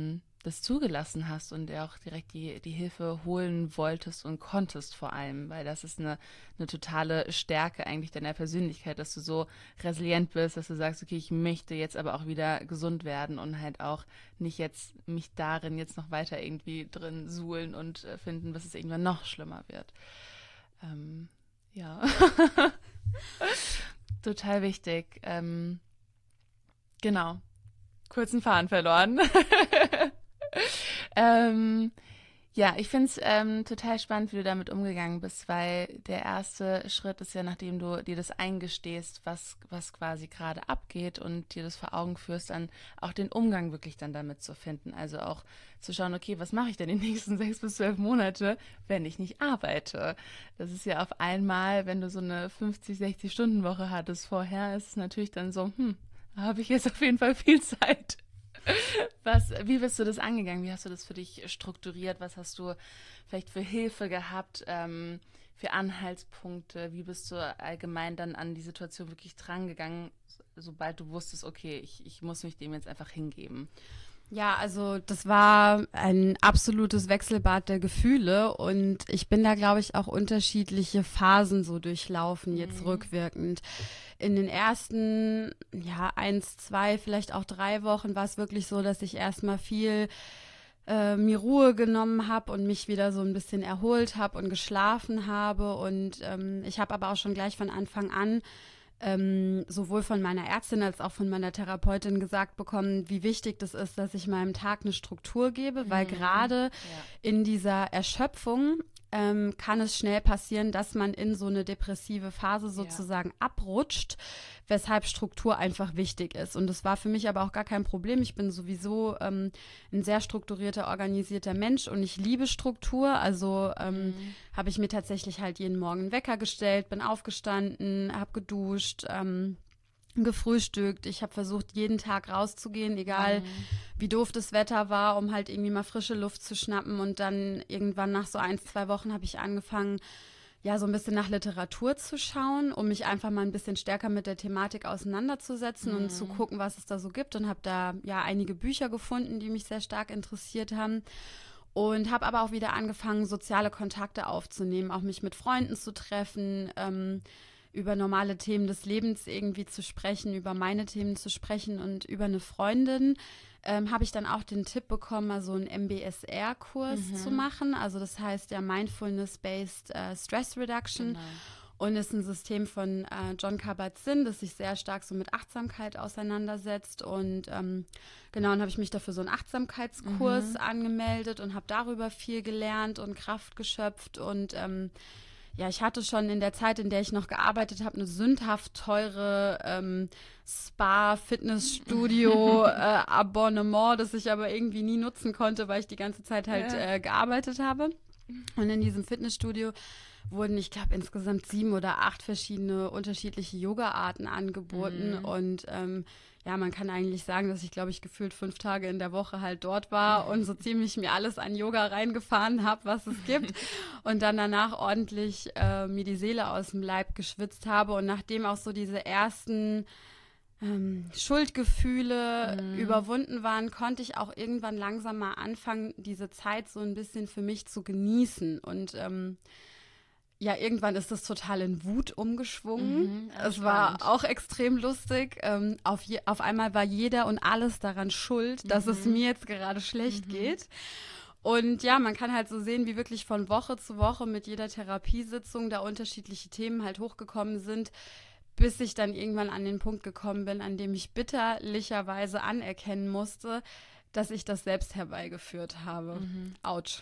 das zugelassen hast und auch direkt die, die Hilfe holen wolltest und konntest vor allem, weil das ist eine, eine totale Stärke eigentlich deiner Persönlichkeit, dass du so resilient bist, dass du sagst, okay, ich möchte jetzt aber auch wieder gesund werden und halt auch nicht jetzt mich darin jetzt noch weiter irgendwie drin suhlen und äh, finden, bis es irgendwann noch schlimmer wird. Ähm, ja, total wichtig. Ähm, genau, kurzen Faden verloren. ähm, ja, ich finde es ähm, total spannend, wie du damit umgegangen bist, weil der erste Schritt ist ja, nachdem du dir das eingestehst, was, was quasi gerade abgeht und dir das vor Augen führst, dann auch den Umgang wirklich dann damit zu finden. Also auch zu schauen, okay, was mache ich denn die nächsten sechs bis zwölf Monate, wenn ich nicht arbeite? Das ist ja auf einmal, wenn du so eine fünfzig, sechzig Stunden Woche hattest vorher, ist es natürlich dann so, hm, da habe ich jetzt auf jeden Fall viel Zeit. Was, wie bist du das angegangen? Wie hast du das für dich strukturiert? Was hast du vielleicht für Hilfe gehabt, ähm, für Anhaltspunkte? Wie bist du allgemein dann an die Situation wirklich drangegangen, sobald du wusstest, okay, ich, ich muss mich dem jetzt einfach hingeben? Ja, also das war ein absolutes Wechselbad der Gefühle und ich bin da, glaube ich, auch unterschiedliche Phasen so durchlaufen, jetzt Mhm. rückwirkend. In den ersten, ja, eins, zwei, vielleicht auch drei Wochen war es wirklich so, dass ich erstmal viel äh, mir Ruhe genommen habe und mich wieder so ein bisschen erholt habe und geschlafen habe. Und ähm, ich habe aber auch schon gleich von Anfang an ähm, sowohl von meiner Ärztin als auch von meiner Therapeutin gesagt bekommen, wie wichtig das ist, dass ich meinem Tag eine Struktur gebe, weil Mhm. gerade Ja. in dieser Erschöpfung ähm, kann es schnell passieren, dass man in so eine depressive Phase sozusagen ja. abrutscht, weshalb Struktur einfach wichtig ist. Und das war für mich aber auch gar kein Problem. Ich bin sowieso ähm, ein sehr strukturierter, organisierter Mensch und ich liebe Struktur. Also ähm, mhm. habe ich mir tatsächlich halt jeden Morgen einen Wecker gestellt, bin aufgestanden, habe geduscht, ähm, gefrühstückt. Ich habe versucht, jeden Tag rauszugehen, egal mhm. wie doof das Wetter war, um halt irgendwie mal frische Luft zu schnappen. Und dann irgendwann nach so ein, zwei Wochen habe ich angefangen, ja, so ein bisschen nach Literatur zu schauen, um mich einfach mal ein bisschen stärker mit der Thematik auseinanderzusetzen mhm. und zu gucken, was es da so gibt. Und habe da ja einige Bücher gefunden, die mich sehr stark interessiert haben. Und habe aber auch wieder angefangen, soziale Kontakte aufzunehmen, auch mich mit Freunden zu treffen, ähm, über normale Themen des Lebens irgendwie zu sprechen, über meine Themen zu sprechen. Und über eine Freundin ähm, habe ich dann auch den Tipp bekommen, mal so einen M B S R-Kurs mhm. zu machen. Also das heißt ja Mindfulness-Based äh, Stress Reduction. Genau. Und ist ein System von äh, Jon Kabat-Zinn, das sich sehr stark so mit Achtsamkeit auseinandersetzt. Und ähm, genau, dann habe ich mich dafür so einen Achtsamkeitskurs mhm. angemeldet und habe darüber viel gelernt und Kraft geschöpft. Und ähm, ja, ich hatte schon in der Zeit, in der ich noch gearbeitet habe, eine sündhaft teure ähm, Spa-Fitnessstudio-Abonnement, äh, das ich aber irgendwie nie nutzen konnte, weil ich die ganze Zeit halt ja. äh, gearbeitet habe. Und in diesem Fitnessstudio wurden, ich glaube, insgesamt sieben oder acht verschiedene unterschiedliche Yoga-Arten angeboten. Mhm. Und ähm, ja, man kann eigentlich sagen, dass ich, glaube ich, gefühlt fünf Tage in der Woche halt dort war und so ziemlich mir alles an Yoga reingefahren habe, was es gibt. Und dann danach ordentlich äh, mir die Seele aus dem Leib geschwitzt habe. Und nachdem auch so diese ersten ähm, Schuldgefühle mhm. überwunden waren, konnte ich auch irgendwann langsam mal anfangen, diese Zeit so ein bisschen für mich zu genießen. Und ähm, ja, irgendwann ist das total in Wut umgeschwungen. Mhm, es war auch extrem lustig. Ähm, auf, je, auf einmal war jeder und alles daran schuld, mhm. dass es mir jetzt gerade schlecht mhm. geht. Und ja, man kann halt so sehen, wie wirklich von Woche zu Woche mit jeder Therapiesitzung da unterschiedliche Themen halt hochgekommen sind, bis ich dann irgendwann an den Punkt gekommen bin, an dem ich bitterlicherweise anerkennen musste, dass ich das selbst herbeigeführt habe. Mhm. Autsch.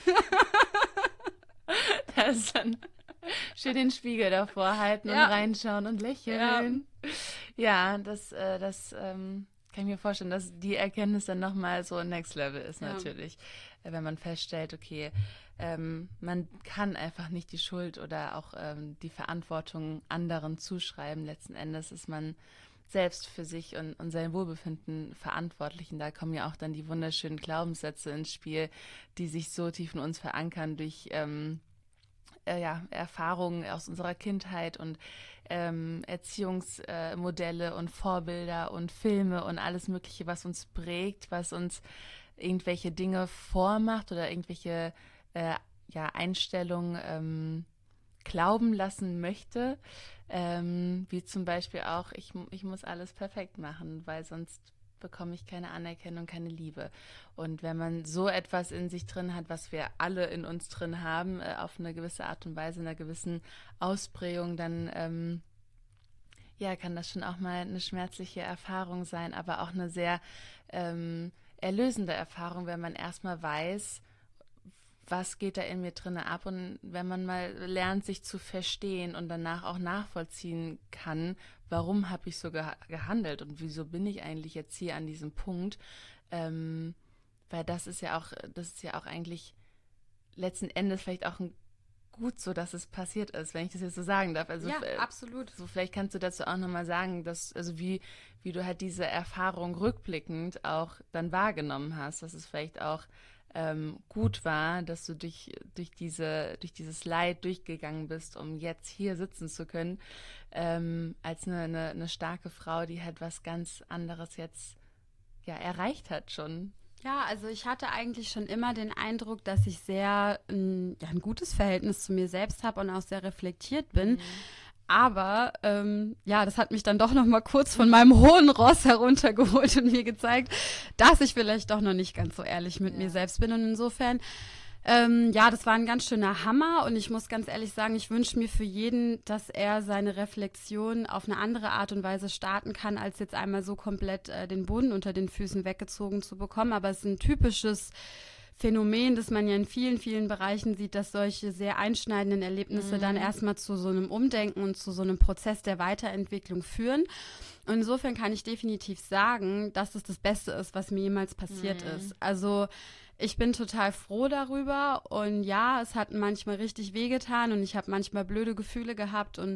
Das ist dann schön den Spiegel davor halten ja. und reinschauen und lächeln. Ja, ja das, äh, das ähm, kann ich mir vorstellen, dass die Erkenntnis dann nochmal so Next Level ist ja. natürlich. Wenn man feststellt, okay, ähm, man kann einfach nicht die Schuld oder auch ähm, die Verantwortung anderen zuschreiben. Letzten Endes ist man selbst für sich und, und sein Wohlbefinden verantwortlich. Und da kommen ja auch dann die wunderschönen Glaubenssätze ins Spiel, die sich so tief in uns verankern durch ähm, äh, ja, Erfahrungen aus unserer Kindheit und ähm, Erziehungsmodelle äh, und Vorbilder und Filme und alles Mögliche, was uns prägt, was uns irgendwelche Dinge vormacht oder irgendwelche äh, ja, Einstellungen ähm, glauben lassen möchte, ähm, wie zum Beispiel auch, ich, ich muss alles perfekt machen, weil sonst bekomme ich keine Anerkennung, keine Liebe. Und wenn man so etwas in sich drin hat, was wir alle in uns drin haben, äh, auf eine gewisse Art und Weise, in einer gewissen Ausprägung, dann ähm, ja, kann das schon auch mal eine schmerzliche Erfahrung sein, aber auch eine sehr ähm, erlösende Erfahrung, wenn man erstmal weiß, was geht da in mir drinne ab, und wenn man mal lernt, sich zu verstehen und danach auch nachvollziehen kann, warum habe ich so geha- gehandelt und wieso bin ich eigentlich jetzt hier an diesem Punkt, ähm, weil das ist ja auch, das ist ja auch eigentlich letzten Endes vielleicht auch ein gut so, dass es passiert ist, wenn ich das jetzt so sagen darf. Also Ja, äh, absolut. so vielleicht kannst du dazu auch nochmal sagen, dass, also wie, wie du halt diese Erfahrung rückblickend auch dann wahrgenommen hast, dass es vielleicht auch ähm, gut war, dass du durch, durch, diese, durch dieses Leid durchgegangen bist, um jetzt hier sitzen zu können, ähm, als eine, eine, eine starke Frau, die halt was ganz anderes jetzt ja erreicht hat schon. Ja, also ich hatte eigentlich schon immer den Eindruck, dass ich sehr ein, ja, ein gutes Verhältnis zu mir selbst habe und auch sehr reflektiert bin. Mhm. Aber ähm, ja, das hat mich dann doch noch mal kurz von meinem hohen Ross heruntergeholt und mir gezeigt, dass ich vielleicht doch noch nicht ganz so ehrlich mit Ja. mir selbst bin. Und insofern, ähm, ja, das war ein ganz schöner Hammer. Und ich muss ganz ehrlich sagen, ich wünsche mir für jeden, dass er seine Reflexion auf eine andere Art und Weise starten kann, als jetzt einmal so komplett äh, den Boden unter den Füßen weggezogen zu bekommen. Aber es ist ein typisches Phänomen, das man ja in vielen, vielen Bereichen sieht, dass solche sehr einschneidenden Erlebnisse Mhm. dann erstmal zu so einem Umdenken und zu so einem Prozess der Weiterentwicklung führen. Und insofern kann ich definitiv sagen, dass es das Beste ist, was mir jemals passiert Mhm. ist. Also ich bin total froh darüber, und ja, es hat manchmal richtig wehgetan und ich habe manchmal blöde Gefühle gehabt und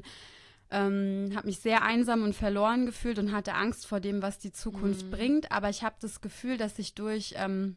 ähm, habe mich sehr einsam und verloren gefühlt und hatte Angst vor dem, was die Zukunft Mhm. bringt. Aber ich habe das Gefühl, dass ich durch ähm,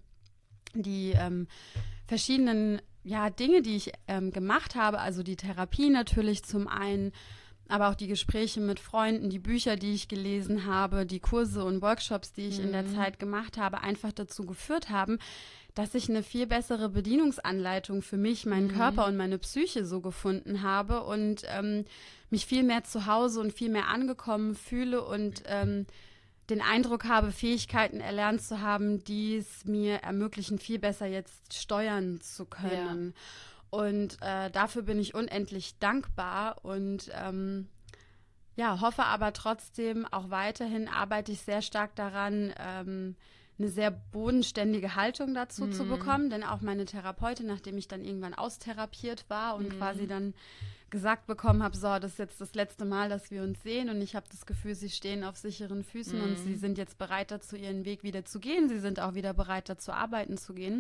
die ähm, verschiedenen ja, Dinge, die ich ähm, gemacht habe, also die Therapie natürlich zum einen, aber auch die Gespräche mit Freunden, die Bücher, die ich gelesen habe, die Kurse und Workshops, die ich Mhm. in der Zeit gemacht habe, einfach dazu geführt haben, dass ich eine viel bessere Bedienungsanleitung für mich, meinen Mhm. Körper und meine Psyche so gefunden habe und ähm, mich viel mehr zu Hause und viel mehr angekommen fühle und ähm, den Eindruck habe, Fähigkeiten erlernt zu haben, die es mir ermöglichen, viel besser jetzt steuern zu können. Ja. Und äh, dafür bin ich unendlich dankbar und ähm, ja, hoffe aber trotzdem, auch weiterhin arbeite ich sehr stark daran, ähm, eine sehr bodenständige Haltung dazu Mhm. zu bekommen, denn auch meine Therapeutin, nachdem ich dann irgendwann austherapiert war und Mhm. quasi dann gesagt bekommen habe, so, das ist jetzt das letzte Mal, dass wir uns sehen, und ich habe das Gefühl, sie stehen auf sicheren Füßen Mhm. und sie sind jetzt bereit dazu, ihren Weg wieder zu gehen. Sie sind auch wieder bereit dazu, arbeiten zu gehen.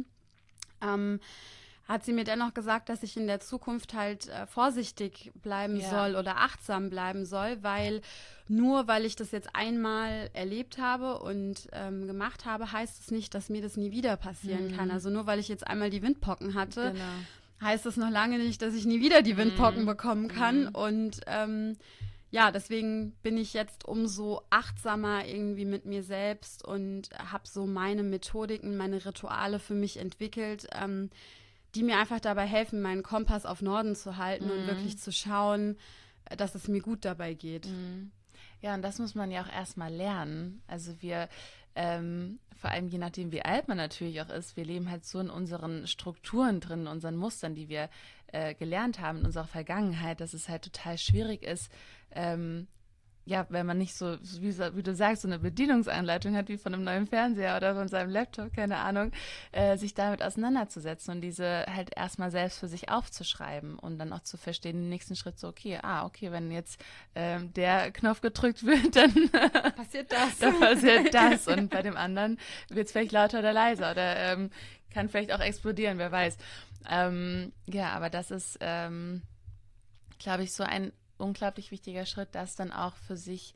Ähm, hat sie mir dennoch gesagt, dass ich in der Zukunft halt äh, vorsichtig bleiben Ja. soll oder achtsam bleiben soll, weil nur weil ich das jetzt einmal erlebt habe und ähm, gemacht habe, heißt es nicht, dass mir das nie wieder passieren Mhm. kann. Also nur weil ich jetzt einmal die Windpocken hatte, Genau. heißt es noch lange nicht, dass ich nie wieder die Windpocken Mhm. bekommen kann. Mhm. Und ähm, ja, deswegen bin ich jetzt umso achtsamer irgendwie mit mir selbst und habe so meine Methodiken, meine Rituale für mich entwickelt, ähm, die mir einfach dabei helfen, meinen Kompass auf Norden zu halten Mhm. und wirklich zu schauen, dass es mir gut dabei geht. Mhm. Ja, und das muss man ja auch erstmal lernen. Also wir, ähm, vor allem je nachdem, wie alt man natürlich auch ist, wir leben halt so in unseren Strukturen drin, in unseren Mustern, die wir äh, gelernt haben in unserer Vergangenheit, dass es halt total schwierig ist, ähm, ja, wenn man nicht so, wie, so- wie du sagst, so eine Bedienungsanleitung hat wie von einem neuen Fernseher oder von seinem Laptop, keine Ahnung, äh, sich damit auseinanderzusetzen und diese halt erstmal selbst für sich aufzuschreiben und dann auch zu verstehen, den nächsten Schritt so, okay, ah, okay, wenn jetzt ähm, der Knopf gedrückt wird, dann Passiert das? dann passiert das und bei dem anderen wird es vielleicht lauter oder leiser oder ähm, kann vielleicht auch explodieren, wer weiß. Ähm, ja, aber das ist, ähm, glaube ich, so ein unglaublich wichtiger Schritt, das dann auch für sich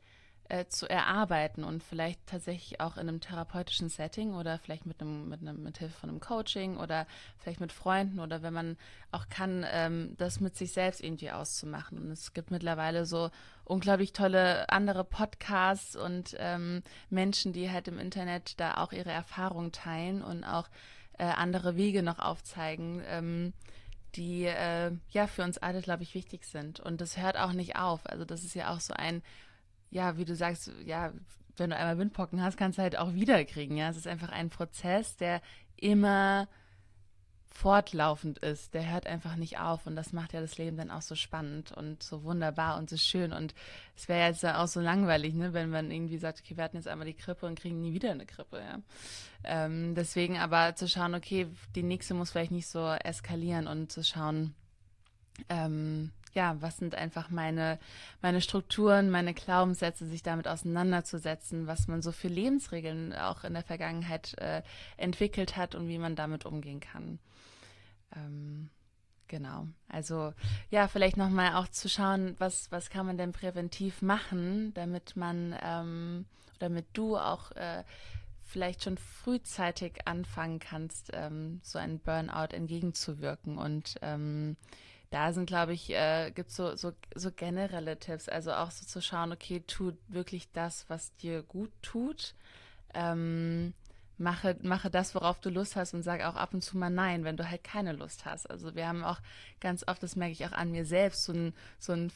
äh, zu erarbeiten und vielleicht tatsächlich auch in einem therapeutischen Setting oder vielleicht mit einem, mit einem, mit Hilfe von einem Coaching oder vielleicht mit Freunden oder wenn man auch kann, ähm, das mit sich selbst irgendwie auszumachen. Und es gibt mittlerweile so unglaublich tolle andere Podcasts und ähm, Menschen, die halt im Internet da auch ihre Erfahrungen teilen und auch äh, andere Wege noch aufzeigen, ähm, die äh, ja für uns alle, glaube ich, wichtig sind. Und das hört auch nicht auf. Also das ist ja auch so ein, ja, wie du sagst, ja, wenn du einmal Windpocken hast, kannst du halt auch wieder kriegen. Ja, es ist einfach ein Prozess, der immer fortlaufend ist. Der hört einfach nicht auf. Und das macht ja das Leben dann auch so spannend und so wunderbar und so schön. Und es wäre jetzt ja auch so langweilig, ne, wenn man irgendwie sagt, okay, wir hatten jetzt einmal die Grippe und kriegen nie wieder eine Grippe. Ja. Ähm, deswegen aber zu schauen, okay, die nächste muss vielleicht nicht so eskalieren und zu schauen, ähm, ja, was sind einfach meine, meine Strukturen, meine Glaubenssätze, sich damit auseinanderzusetzen, was man so für Lebensregeln auch in der Vergangenheit äh, entwickelt hat und wie man damit umgehen kann. Ähm, genau. Also ja, vielleicht nochmal auch zu schauen, was, was kann man denn präventiv machen, damit man, ähm, damit du auch äh, vielleicht schon frühzeitig anfangen kannst, ähm, so einen Burnout entgegenzuwirken. Und ähm, da sind, glaube ich, äh, gibt es so, so, so generelle Tipps. Also auch so zu schauen, okay, tu wirklich das, was dir gut tut. Ähm, mache, mache das, worauf du Lust hast und sag auch ab und zu mal nein, wenn du halt keine Lust hast. Also wir haben auch ganz oft, das merke ich auch an mir selbst, so ein, so ein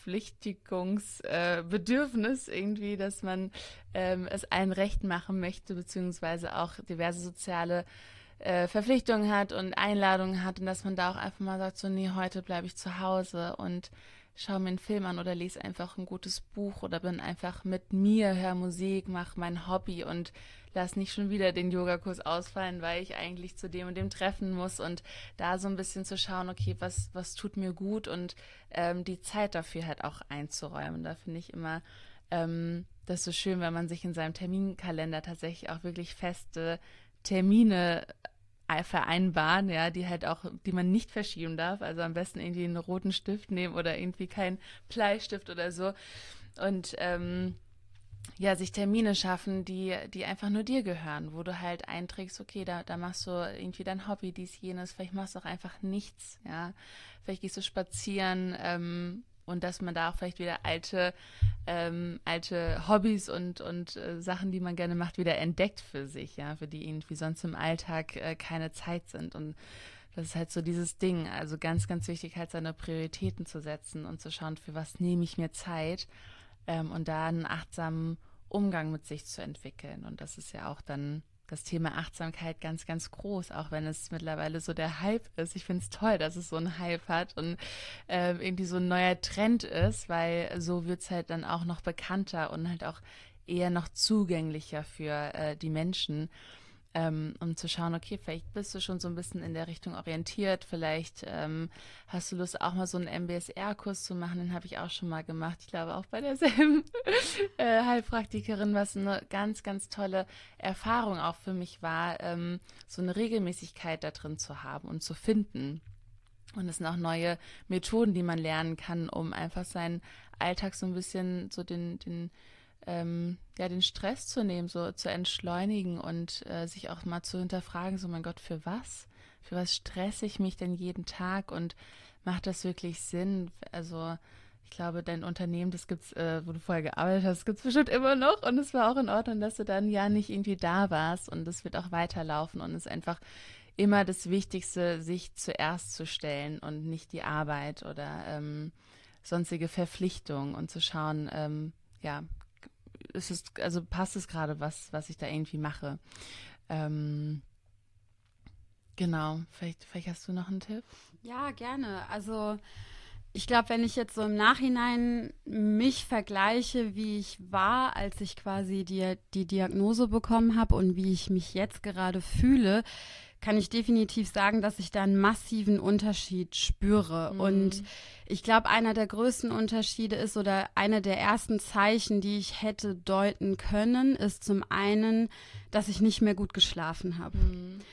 Verpflichtungsbedürfnis äh, irgendwie, dass man ähm, es allen recht machen möchte, beziehungsweise auch diverse soziale äh, Verpflichtungen hat und Einladungen hat und dass man da auch einfach mal sagt, so nee, heute bleibe ich zu Hause und schaue mir einen Film an oder lese einfach ein gutes Buch oder bin einfach mit mir, höre Musik, mache mein Hobby und lass nicht schon wieder den Yogakurs ausfallen, weil ich eigentlich zu dem und dem treffen muss und da so ein bisschen zu schauen, okay, was, was tut mir gut und ähm, die Zeit dafür halt auch einzuräumen. Da finde ich immer ähm, das so schön, wenn man sich in seinem Terminkalender tatsächlich auch wirklich feste Termine vereinbaren, ja, die halt auch, die man nicht verschieben darf. Also am besten irgendwie einen roten Stift nehmen oder irgendwie keinen Bleistift oder so. Und ähm, ja, sich Termine schaffen, die, die einfach nur dir gehören, wo du halt einträgst, okay, da, da machst du irgendwie dein Hobby, dies, jenes, vielleicht machst du auch einfach nichts, ja. Vielleicht gehst du spazieren, ähm, und dass man da auch vielleicht wieder alte, ähm, alte Hobbys und, und äh, Sachen, die man gerne macht, wieder entdeckt für sich, ja, für die irgendwie sonst im Alltag äh, keine Zeit sind. Und das ist halt so dieses Ding, also ganz, ganz wichtig, halt seine Prioritäten zu setzen und zu schauen, für was nehme ich mir Zeit, ähm, und da einen achtsamen Umgang mit sich zu entwickeln. Und das ist ja auch dann das Thema Achtsamkeit ganz, ganz groß, auch wenn es mittlerweile so der Hype ist. Ich finde es toll, dass es so einen Hype hat und äh, irgendwie so ein neuer Trend ist, weil so wird es halt dann auch noch bekannter und halt auch eher noch zugänglicher für äh, die Menschen, ähm, um zu schauen, okay, vielleicht bist du schon so ein bisschen in der Richtung orientiert, vielleicht ähm, hast du Lust, auch mal so einen M B S R-Kurs zu machen, den habe ich auch schon mal gemacht, ich glaube auch bei derselben äh, Heilpraktikerin, was eine ganz, ganz tolle Erfahrung auch für mich war, ähm, so eine Regelmäßigkeit da drin zu haben und zu finden. Und es sind auch neue Methoden, die man lernen kann, um einfach seinen Alltag so ein bisschen so den, den Ähm, ja, den Stress zu nehmen, so zu entschleunigen und äh, sich auch mal zu hinterfragen, so mein Gott, für was? Für was stresse ich mich denn jeden Tag und macht das wirklich Sinn? Also ich glaube, dein Unternehmen, das gibt's, äh, wo du vorher gearbeitet hast, gibt's bestimmt immer noch und es war auch in Ordnung, dass du dann ja nicht irgendwie da warst und es wird auch weiterlaufen und es ist einfach immer das Wichtigste, sich zuerst zu stellen und nicht die Arbeit oder ähm, sonstige Verpflichtungen und zu schauen, ähm, ja, ist es, also passt es gerade, was, was ich da irgendwie mache. Ähm, genau, vielleicht, vielleicht hast du noch einen Tipp? Ja, gerne. Also ich glaube, wenn ich jetzt so im Nachhinein mich vergleiche, wie ich war, als ich quasi die, die Diagnose bekommen habe und wie ich mich jetzt gerade fühle, kann ich definitiv sagen, dass ich da einen massiven Unterschied spüre. Mhm. Und ich glaube, einer der größten Unterschiede ist oder eine der ersten Zeichen, die ich hätte deuten können, ist zum einen, dass ich nicht mehr gut geschlafen habe. Mhm.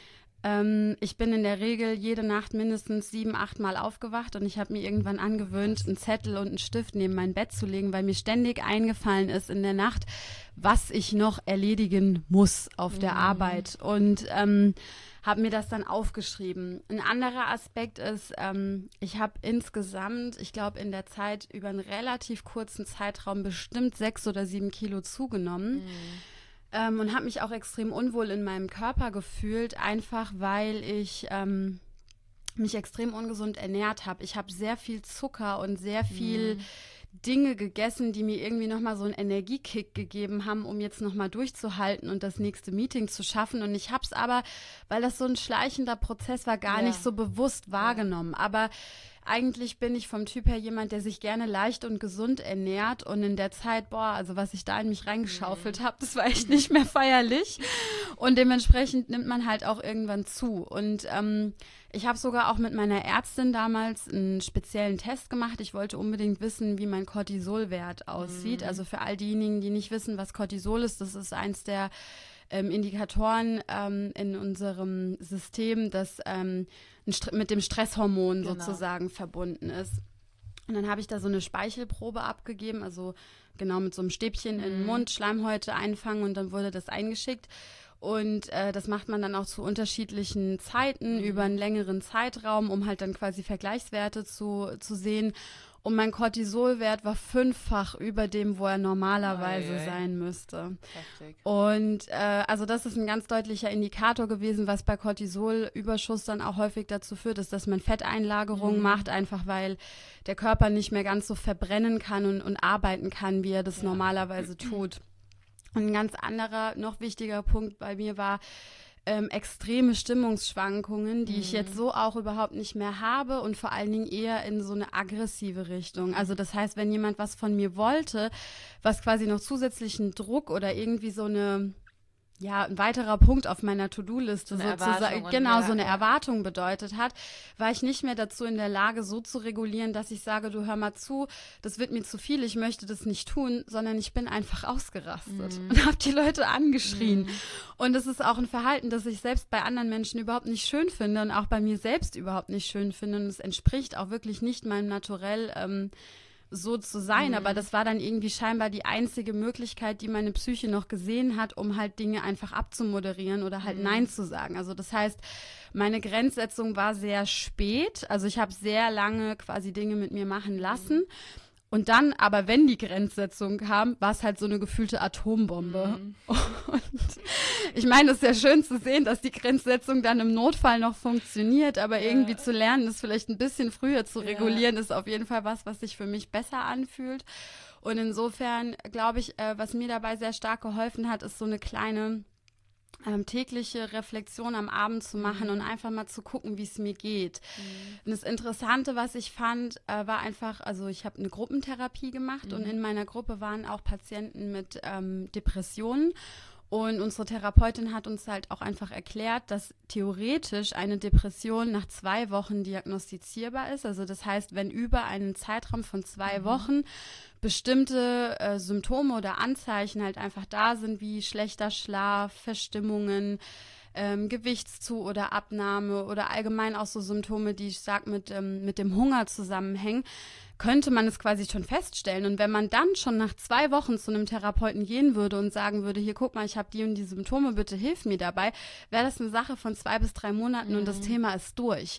Ähm, ich bin in der Regel jede Nacht mindestens sieben, acht Mal aufgewacht und ich habe mir irgendwann angewöhnt, einen Zettel und einen Stift neben mein Bett zu legen, weil mir ständig eingefallen ist in der Nacht, was ich noch erledigen muss auf der mhm. Arbeit. Und ähm, habe mir das dann aufgeschrieben. Ein anderer Aspekt ist, ähm, ich habe insgesamt, ich glaube in der Zeit über einen relativ kurzen Zeitraum bestimmt sechs oder sieben Kilo zugenommen. Mhm. Ähm, und habe mich auch extrem unwohl in meinem Körper gefühlt, einfach weil ich ähm, mich extrem ungesund ernährt habe. Ich habe sehr viel Zucker und sehr viel mhm. Dinge gegessen, die mir irgendwie nochmal so einen Energiekick gegeben haben, um jetzt nochmal durchzuhalten und das nächste Meeting zu schaffen. Und ich habe es aber, weil das so ein schleichender Prozess war, gar ja. nicht so bewusst wahrgenommen. Ja. Aber eigentlich bin ich vom Typ her jemand, der sich gerne leicht und gesund ernährt. Und in der Zeit, boah, also was ich da in mich reingeschaufelt habe, das war echt nicht mehr feierlich. Und dementsprechend nimmt man halt auch irgendwann zu. Und ähm, ich habe sogar auch mit meiner Ärztin damals einen speziellen Test gemacht. Ich wollte unbedingt wissen, wie mein Cortisolwert aussieht. Mhm. Also für all diejenigen, die nicht wissen, was Cortisol ist, das ist eins der ähm, Indikatoren ähm, in unserem System, das ähm, mit dem Stresshormon genau. sozusagen verbunden ist. Und dann habe ich da so eine Speichelprobe abgegeben, also genau mit so einem Stäbchen mhm. in den Mund, Schleimhäute einfangen und dann wurde das eingeschickt. Und äh, das macht man dann auch zu unterschiedlichen Zeiten mhm. über einen längeren Zeitraum, um halt dann quasi Vergleichswerte zu, zu sehen. Und mein Cortisolwert war fünffach über dem, wo er normalerweise Oi, sein müsste. Heftig. Und äh, also das ist ein ganz deutlicher Indikator gewesen, was bei Cortisolüberschuss dann auch häufig dazu führt, ist, dass man Fetteinlagerungen mhm. macht, einfach weil der Körper nicht mehr ganz so verbrennen kann und, und arbeiten kann, wie er das ja. normalerweise tut. Und ein ganz anderer, noch wichtiger Punkt bei mir war ähm, extreme Stimmungsschwankungen, die mhm. ich jetzt so auch überhaupt nicht mehr habe und vor allen Dingen eher in so eine aggressive Richtung. Also das heißt, wenn jemand was von mir wollte, was quasi noch zusätzlichen Druck oder irgendwie so eine ja, ein weiterer Punkt auf meiner To-Do-Liste sozusagen, genau, so eine Erwartung bedeutet hat, war ich nicht mehr dazu in der Lage, so zu regulieren, dass ich sage, du hör mal zu, das wird mir zu viel, ich möchte das nicht tun, sondern ich bin einfach ausgerastet mhm. und habe die Leute angeschrien. Mhm. Und das ist auch ein Verhalten, das ich selbst bei anderen Menschen überhaupt nicht schön finde und auch bei mir selbst überhaupt nicht schön finde und es entspricht auch wirklich nicht meinem Naturell, ähm, so zu sein, mhm. aber das war dann irgendwie scheinbar die einzige Möglichkeit, die meine Psyche noch gesehen hat, um halt Dinge einfach abzumoderieren oder halt mhm. Nein zu sagen. Also das heißt, meine Grenzsetzung war sehr spät, also ich habe sehr lange quasi Dinge mit mir machen lassen mhm. und dann, aber wenn die Grenzsetzung kam, war es halt so eine gefühlte Atombombe. Mhm. Und ich meine, es ist ja schön zu sehen, dass die Grenzsetzung dann im Notfall noch funktioniert, aber ja. irgendwie zu lernen, das vielleicht ein bisschen früher zu regulieren, ja. ist auf jeden Fall was, was sich für mich besser anfühlt. Und insofern glaube ich, äh, was mir dabei sehr stark geholfen hat, ist so eine kleine Ähm, tägliche Reflexion am Abend zu machen mhm. und einfach mal zu gucken, wie es mir geht. Mhm. Und das Interessante, was ich fand, äh, war einfach, also ich habe eine Gruppentherapie gemacht mhm. und in meiner Gruppe waren auch Patienten mit ähm, Depressionen. Und unsere Therapeutin hat uns halt auch einfach erklärt, dass theoretisch eine Depression nach zwei Wochen diagnostizierbar ist. Also das heißt, wenn über einen Zeitraum von zwei mhm. Wochen bestimmte äh, Symptome oder Anzeichen halt einfach da sind, wie schlechter Schlaf, Verstimmungen, ähm, Gewichtszu- oder Abnahme oder allgemein auch so Symptome, die ich sag mit, ähm, mit dem Hunger zusammenhängen, könnte man es quasi schon feststellen. Und wenn man dann schon nach zwei Wochen zu einem Therapeuten gehen würde und sagen würde, hier, guck mal, ich habe die und die Symptome, bitte hilf mir dabei, wäre das eine Sache von zwei bis drei Monaten mhm. und das Thema ist durch.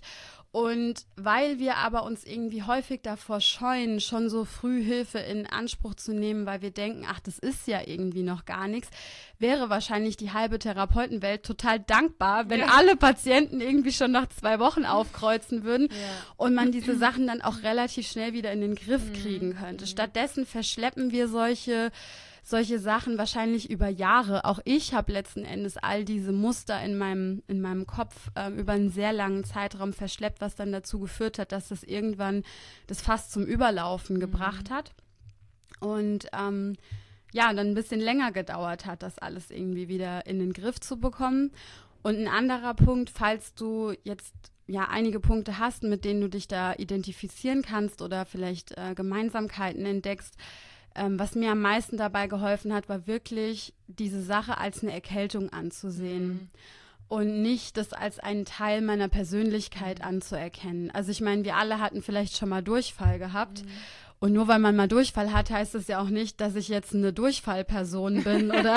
Und weil wir aber uns irgendwie häufig davor scheuen, schon so früh Hilfe in Anspruch zu nehmen, weil wir denken, ach, das ist ja irgendwie noch gar nichts, wäre wahrscheinlich die halbe Therapeutenwelt total dankbar, wenn ja. alle Patienten irgendwie schon nach zwei Wochen aufkreuzen würden ja. und man diese Sachen dann auch relativ schnell wieder in den Griff kriegen könnte. Stattdessen verschleppen wir solche solche Sachen wahrscheinlich über Jahre. Auch ich habe letzten Endes all diese Muster in meinem, in meinem Kopf äh, über einen sehr langen Zeitraum verschleppt, was dann dazu geführt hat, dass das irgendwann das Fass zum Überlaufen mhm. gebracht hat. Und ähm, ja, dann ein bisschen länger gedauert hat, das alles irgendwie wieder in den Griff zu bekommen. Und ein anderer Punkt, falls du jetzt ja einige Punkte hast, mit denen du dich da identifizieren kannst oder vielleicht äh, Gemeinsamkeiten entdeckst, Ähm, was mir am meisten dabei geholfen hat, war wirklich diese Sache als eine Erkältung anzusehen. Mhm. und nicht das als einen Teil meiner Persönlichkeit anzuerkennen. Also ich meine, wir alle hatten vielleicht schon mal Durchfall gehabt. Mhm. Und nur weil man mal Durchfall hat, heißt es ja auch nicht, dass ich jetzt eine Durchfallperson bin oder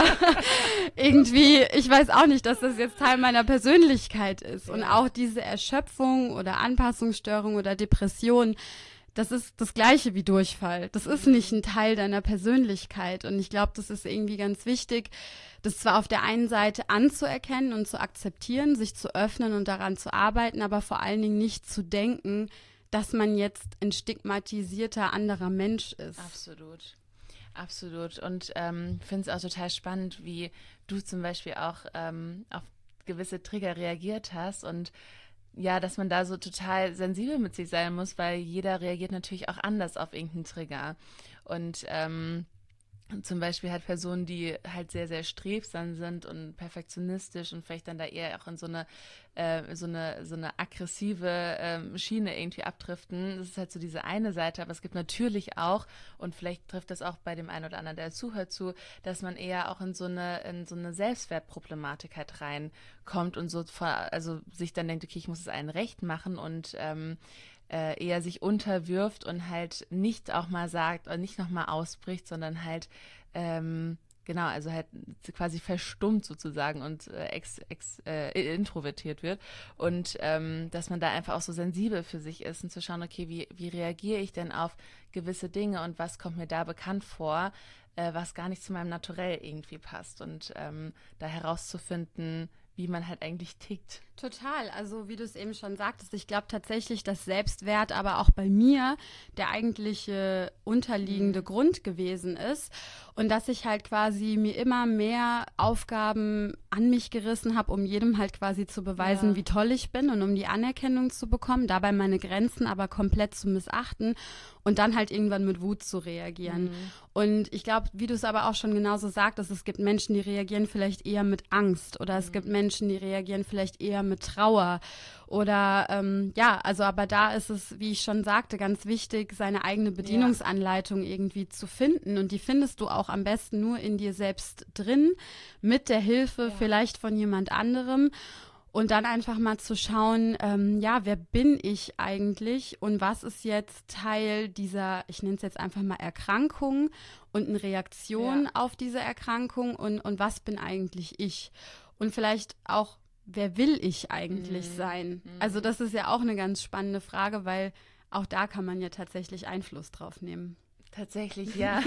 irgendwie, ich weiß auch nicht, dass das jetzt Teil meiner Persönlichkeit ist. Ja. Und auch diese Erschöpfung oder Anpassungsstörung oder Depression, das ist das Gleiche wie Durchfall. Das ist nicht ein Teil deiner Persönlichkeit. Und ich glaube, das ist irgendwie ganz wichtig, das zwar auf der einen Seite anzuerkennen und zu akzeptieren, sich zu öffnen und daran zu arbeiten, aber vor allen Dingen nicht zu denken, dass man jetzt ein stigmatisierter anderer Mensch ist. Absolut. Absolut. Und ähm, ich finde es auch total spannend, wie du zum Beispiel auch ähm, auf gewisse Trigger reagiert hast und ja, dass man da so total sensibel mit sich sein muss, weil jeder reagiert natürlich auch anders auf irgendeinen Trigger. Und ähm, zum Beispiel halt Personen, die halt sehr, sehr strebsam sind und perfektionistisch und vielleicht dann da eher auch in so eine, äh, so eine, so eine aggressive ähm, Schiene irgendwie abdriften. Das ist halt so diese eine Seite, aber es gibt natürlich auch, und vielleicht trifft das auch bei dem einen oder anderen, der zuhört, zu, dass man eher auch in so eine, in so eine Selbstwertproblematik halt reinkommt und so, also sich dann denkt, okay, ich muss es allen recht machen und ähm, Äh, eher sich unterwirft und halt nicht auch mal sagt oder nicht nochmal ausbricht, sondern halt, ähm, genau, also halt quasi verstummt sozusagen und äh, ex, ex, äh, introvertiert wird und ähm, dass man da einfach auch so sensibel für sich ist und zu schauen, okay, wie, wie reagiere ich denn auf gewisse Dinge und was kommt mir da bekannt vor, äh, was gar nicht zu meinem Naturell irgendwie passt und ähm, da herauszufinden, wie man halt eigentlich tickt. Total, also wie du es eben schon sagtest, ich glaube tatsächlich, dass Selbstwert aber auch bei mir der eigentliche unterliegende mhm. Grund gewesen ist und dass ich halt quasi mir immer mehr Aufgaben an mich gerissen habe, um jedem halt quasi zu beweisen, ja. wie toll ich bin und um die Anerkennung zu bekommen, dabei meine Grenzen aber komplett zu missachten und dann halt irgendwann mit Wut zu reagieren. Mhm. Und ich glaube, wie du es aber auch schon genauso sagtest, es gibt Menschen, die reagieren vielleicht eher mit Angst oder mhm. es gibt Menschen, die reagieren vielleicht eher mit Trauer oder ähm, ja, also aber da ist es, wie ich schon sagte, ganz wichtig, seine eigene Bedienungsanleitung ja. irgendwie zu finden und die findest du auch am besten nur in dir selbst drin, mit der Hilfe ja. vielleicht von jemand anderem und dann einfach mal zu schauen, ähm, ja, wer bin ich eigentlich und was ist jetzt Teil dieser, ich nenne es jetzt einfach mal Erkrankung und eine Reaktion ja. auf diese Erkrankung und, und was bin eigentlich ich und vielleicht auch wer will ich eigentlich mm. sein? Mm. Also das ist ja auch eine ganz spannende Frage, weil auch da kann man ja tatsächlich Einfluss drauf nehmen. Tatsächlich, ja.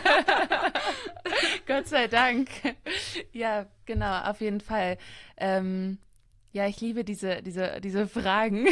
Gott sei Dank. Ja, genau, auf jeden Fall. Ähm, ja, ich liebe diese, diese, diese Fragen.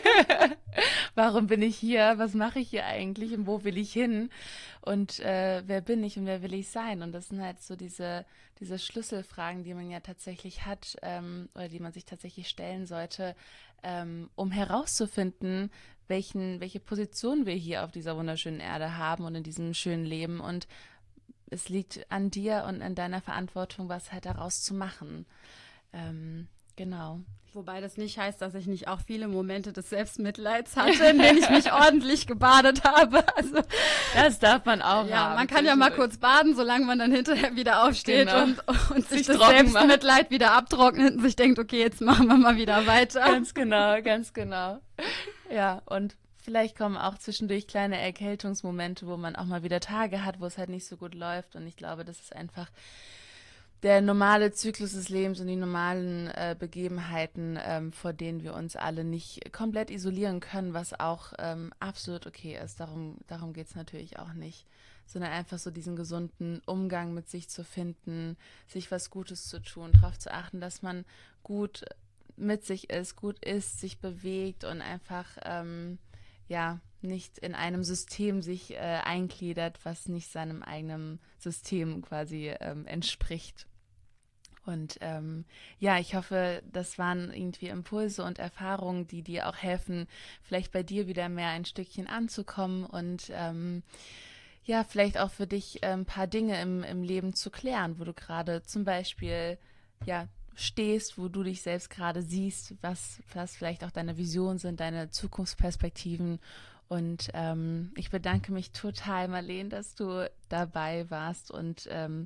Warum bin ich hier? Was mache ich hier eigentlich? Und wo will ich hin? Und äh, wer bin ich und wer will ich sein? Und das sind halt so diese, diese Schlüsselfragen, die man ja tatsächlich hat ähm, oder die man sich tatsächlich stellen sollte, ähm, um herauszufinden, welchen, welche Position wir hier auf dieser wunderschönen Erde haben und in diesem schönen Leben. Und es liegt an dir und an deiner Verantwortung, was halt daraus zu machen. Ähm, genau. Wobei das nicht heißt, dass ich nicht auch viele Momente des Selbstmitleids hatte, in denen ich mich ordentlich gebadet habe. Also, das darf man auch ja, haben. Man kann ja mal kurz baden, solange man dann hinterher wieder aufsteht genau. und, und sich, sich das Selbstmitleid macht. Wieder abtrocknet und sich denkt, okay, jetzt machen wir mal wieder weiter. Ganz genau, ganz genau. Ja, und vielleicht kommen auch zwischendurch kleine Erkältungsmomente, wo man auch mal wieder Tage hat, wo es halt nicht so gut läuft. Und ich glaube, das ist einfach der normale Zyklus des Lebens und die normalen äh, Begebenheiten, ähm, vor denen wir uns alle nicht komplett isolieren können, was auch ähm, absolut okay ist. Darum, darum geht es natürlich auch nicht, sondern einfach so diesen gesunden Umgang mit sich zu finden, sich was Gutes zu tun, darauf zu achten, dass man gut mit sich ist, gut isst, sich bewegt und einfach ähm, ja nicht in einem System sich äh, eingliedert, was nicht seinem eigenen System quasi ähm, entspricht. Und ähm, ja, ich hoffe, das waren irgendwie Impulse und Erfahrungen, die dir auch helfen, vielleicht bei dir wieder mehr ein Stückchen anzukommen und ähm, ja, vielleicht auch für dich ein paar Dinge im, im Leben zu klären, wo du gerade zum Beispiel ja stehst, wo du dich selbst gerade siehst, was, was vielleicht auch deine Visionen sind, deine Zukunftsperspektiven. Und ähm, ich bedanke mich total, Marlene, dass du dabei warst und ähm,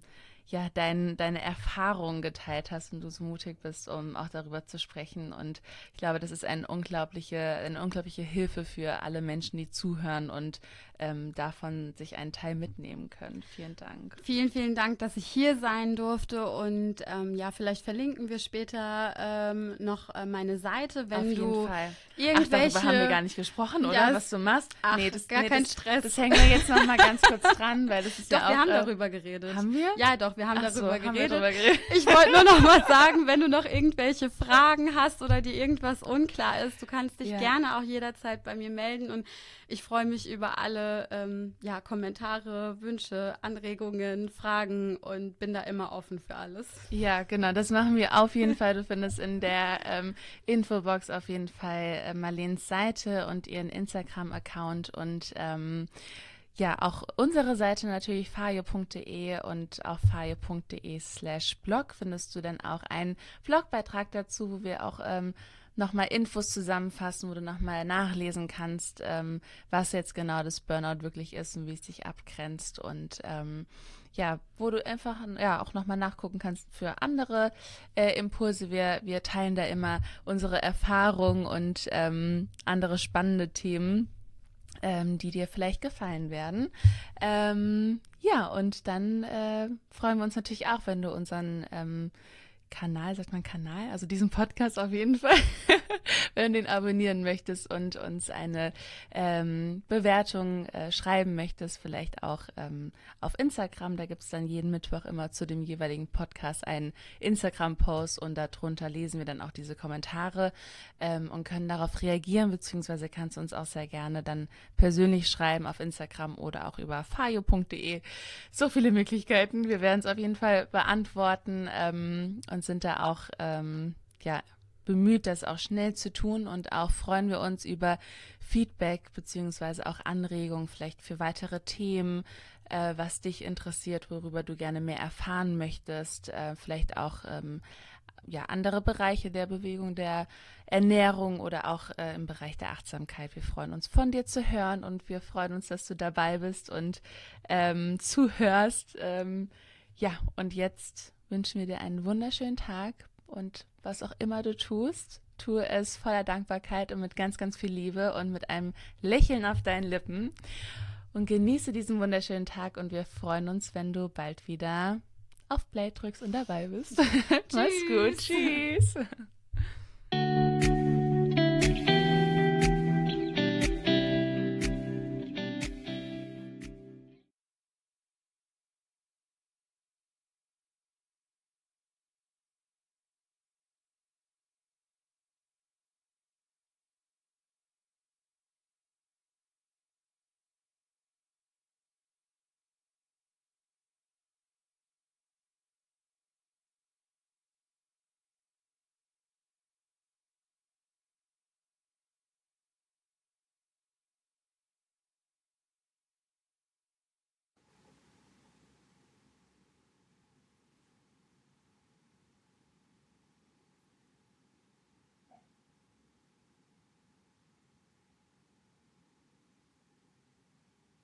ja, dein, deine Erfahrungen geteilt hast und du so mutig bist, um auch darüber zu sprechen. Und ich glaube, das ist eine unglaubliche, eine unglaubliche Hilfe für alle Menschen, die zuhören und ähm, davon sich einen Teil mitnehmen können. Vielen Dank. Vielen, vielen Dank, dass ich hier sein durfte. Und ähm, ja, vielleicht verlinken wir später ähm, noch äh, meine Seite, wenn Auf jeden du Fall. irgendwelche... Ach, darüber haben wir gar nicht gesprochen, oder? Ja, was du machst? Ach, nee, das, gar nee, kein das, Stress. Das hängen wir jetzt noch mal ganz kurz dran, weil das ist Doch, ja auch... wir haben äh, darüber geredet. Haben wir? Ja, doch, wir haben, Ach so, darüber, haben geredet. wir darüber geredet. Ich wollte nur noch mal sagen, wenn du noch irgendwelche Fragen hast oder dir irgendwas unklar ist, du kannst dich Ja. gerne auch jederzeit bei mir melden und ich freue mich über alle ähm, ja, Kommentare, Wünsche, Anregungen, Fragen und bin da immer offen für alles. Ja, genau, das machen wir auf jeden Fall. Du findest in der ähm, Infobox auf jeden Fall äh, Marleens Seite und ihren Instagram-Account und ähm, ja, auch unsere Seite natürlich fajo punkt de und auf fajo punkt de slash blog findest du dann auch einen Blogbeitrag dazu, wo wir auch ähm, nochmal Infos zusammenfassen, wo du nochmal nachlesen kannst, ähm, was jetzt genau das Burnout wirklich ist und wie es sich abgrenzt und ähm, ja, wo du einfach ja auch nochmal nachgucken kannst für andere äh, Impulse. Wir, wir teilen da immer unsere Erfahrungen und ähm, andere spannende Themen, ähm, die dir vielleicht gefallen werden. Ähm, ja, und dann äh, freuen wir uns natürlich auch, wenn du unseren ähm, Kanal, sagt man Kanal, also diesen Podcast auf jeden Fall, wenn du den abonnieren möchtest und uns eine ähm, Bewertung äh, schreiben möchtest, vielleicht auch ähm, auf Instagram, da gibt es dann jeden Mittwoch immer zu dem jeweiligen Podcast einen Instagram-Post und darunter lesen wir dann auch diese Kommentare ähm, und können darauf reagieren, beziehungsweise kannst du uns auch sehr gerne dann persönlich schreiben auf Instagram oder auch über fajo punkt de. So viele Möglichkeiten, wir werden es auf jeden Fall beantworten ähm, und sind da auch ähm, ja, bemüht, das auch schnell zu tun und auch freuen wir uns über Feedback beziehungsweise auch Anregungen vielleicht für weitere Themen, äh, was dich interessiert, worüber du gerne mehr erfahren möchtest, äh, vielleicht auch ähm, ja, andere Bereiche der Bewegung, der Ernährung oder auch äh, im Bereich der Achtsamkeit. Wir freuen uns, von dir zu hören und wir freuen uns, dass du dabei bist und ähm, zuhörst. Ähm, ja, und jetzt wünschen wir dir einen wunderschönen Tag und was auch immer du tust, tue es voller Dankbarkeit und mit ganz, ganz viel Liebe und mit einem Lächeln auf deinen Lippen und genieße diesen wunderschönen Tag und wir freuen uns, wenn du bald wieder auf Play drückst und dabei bist. Mach's gut. Tschüss.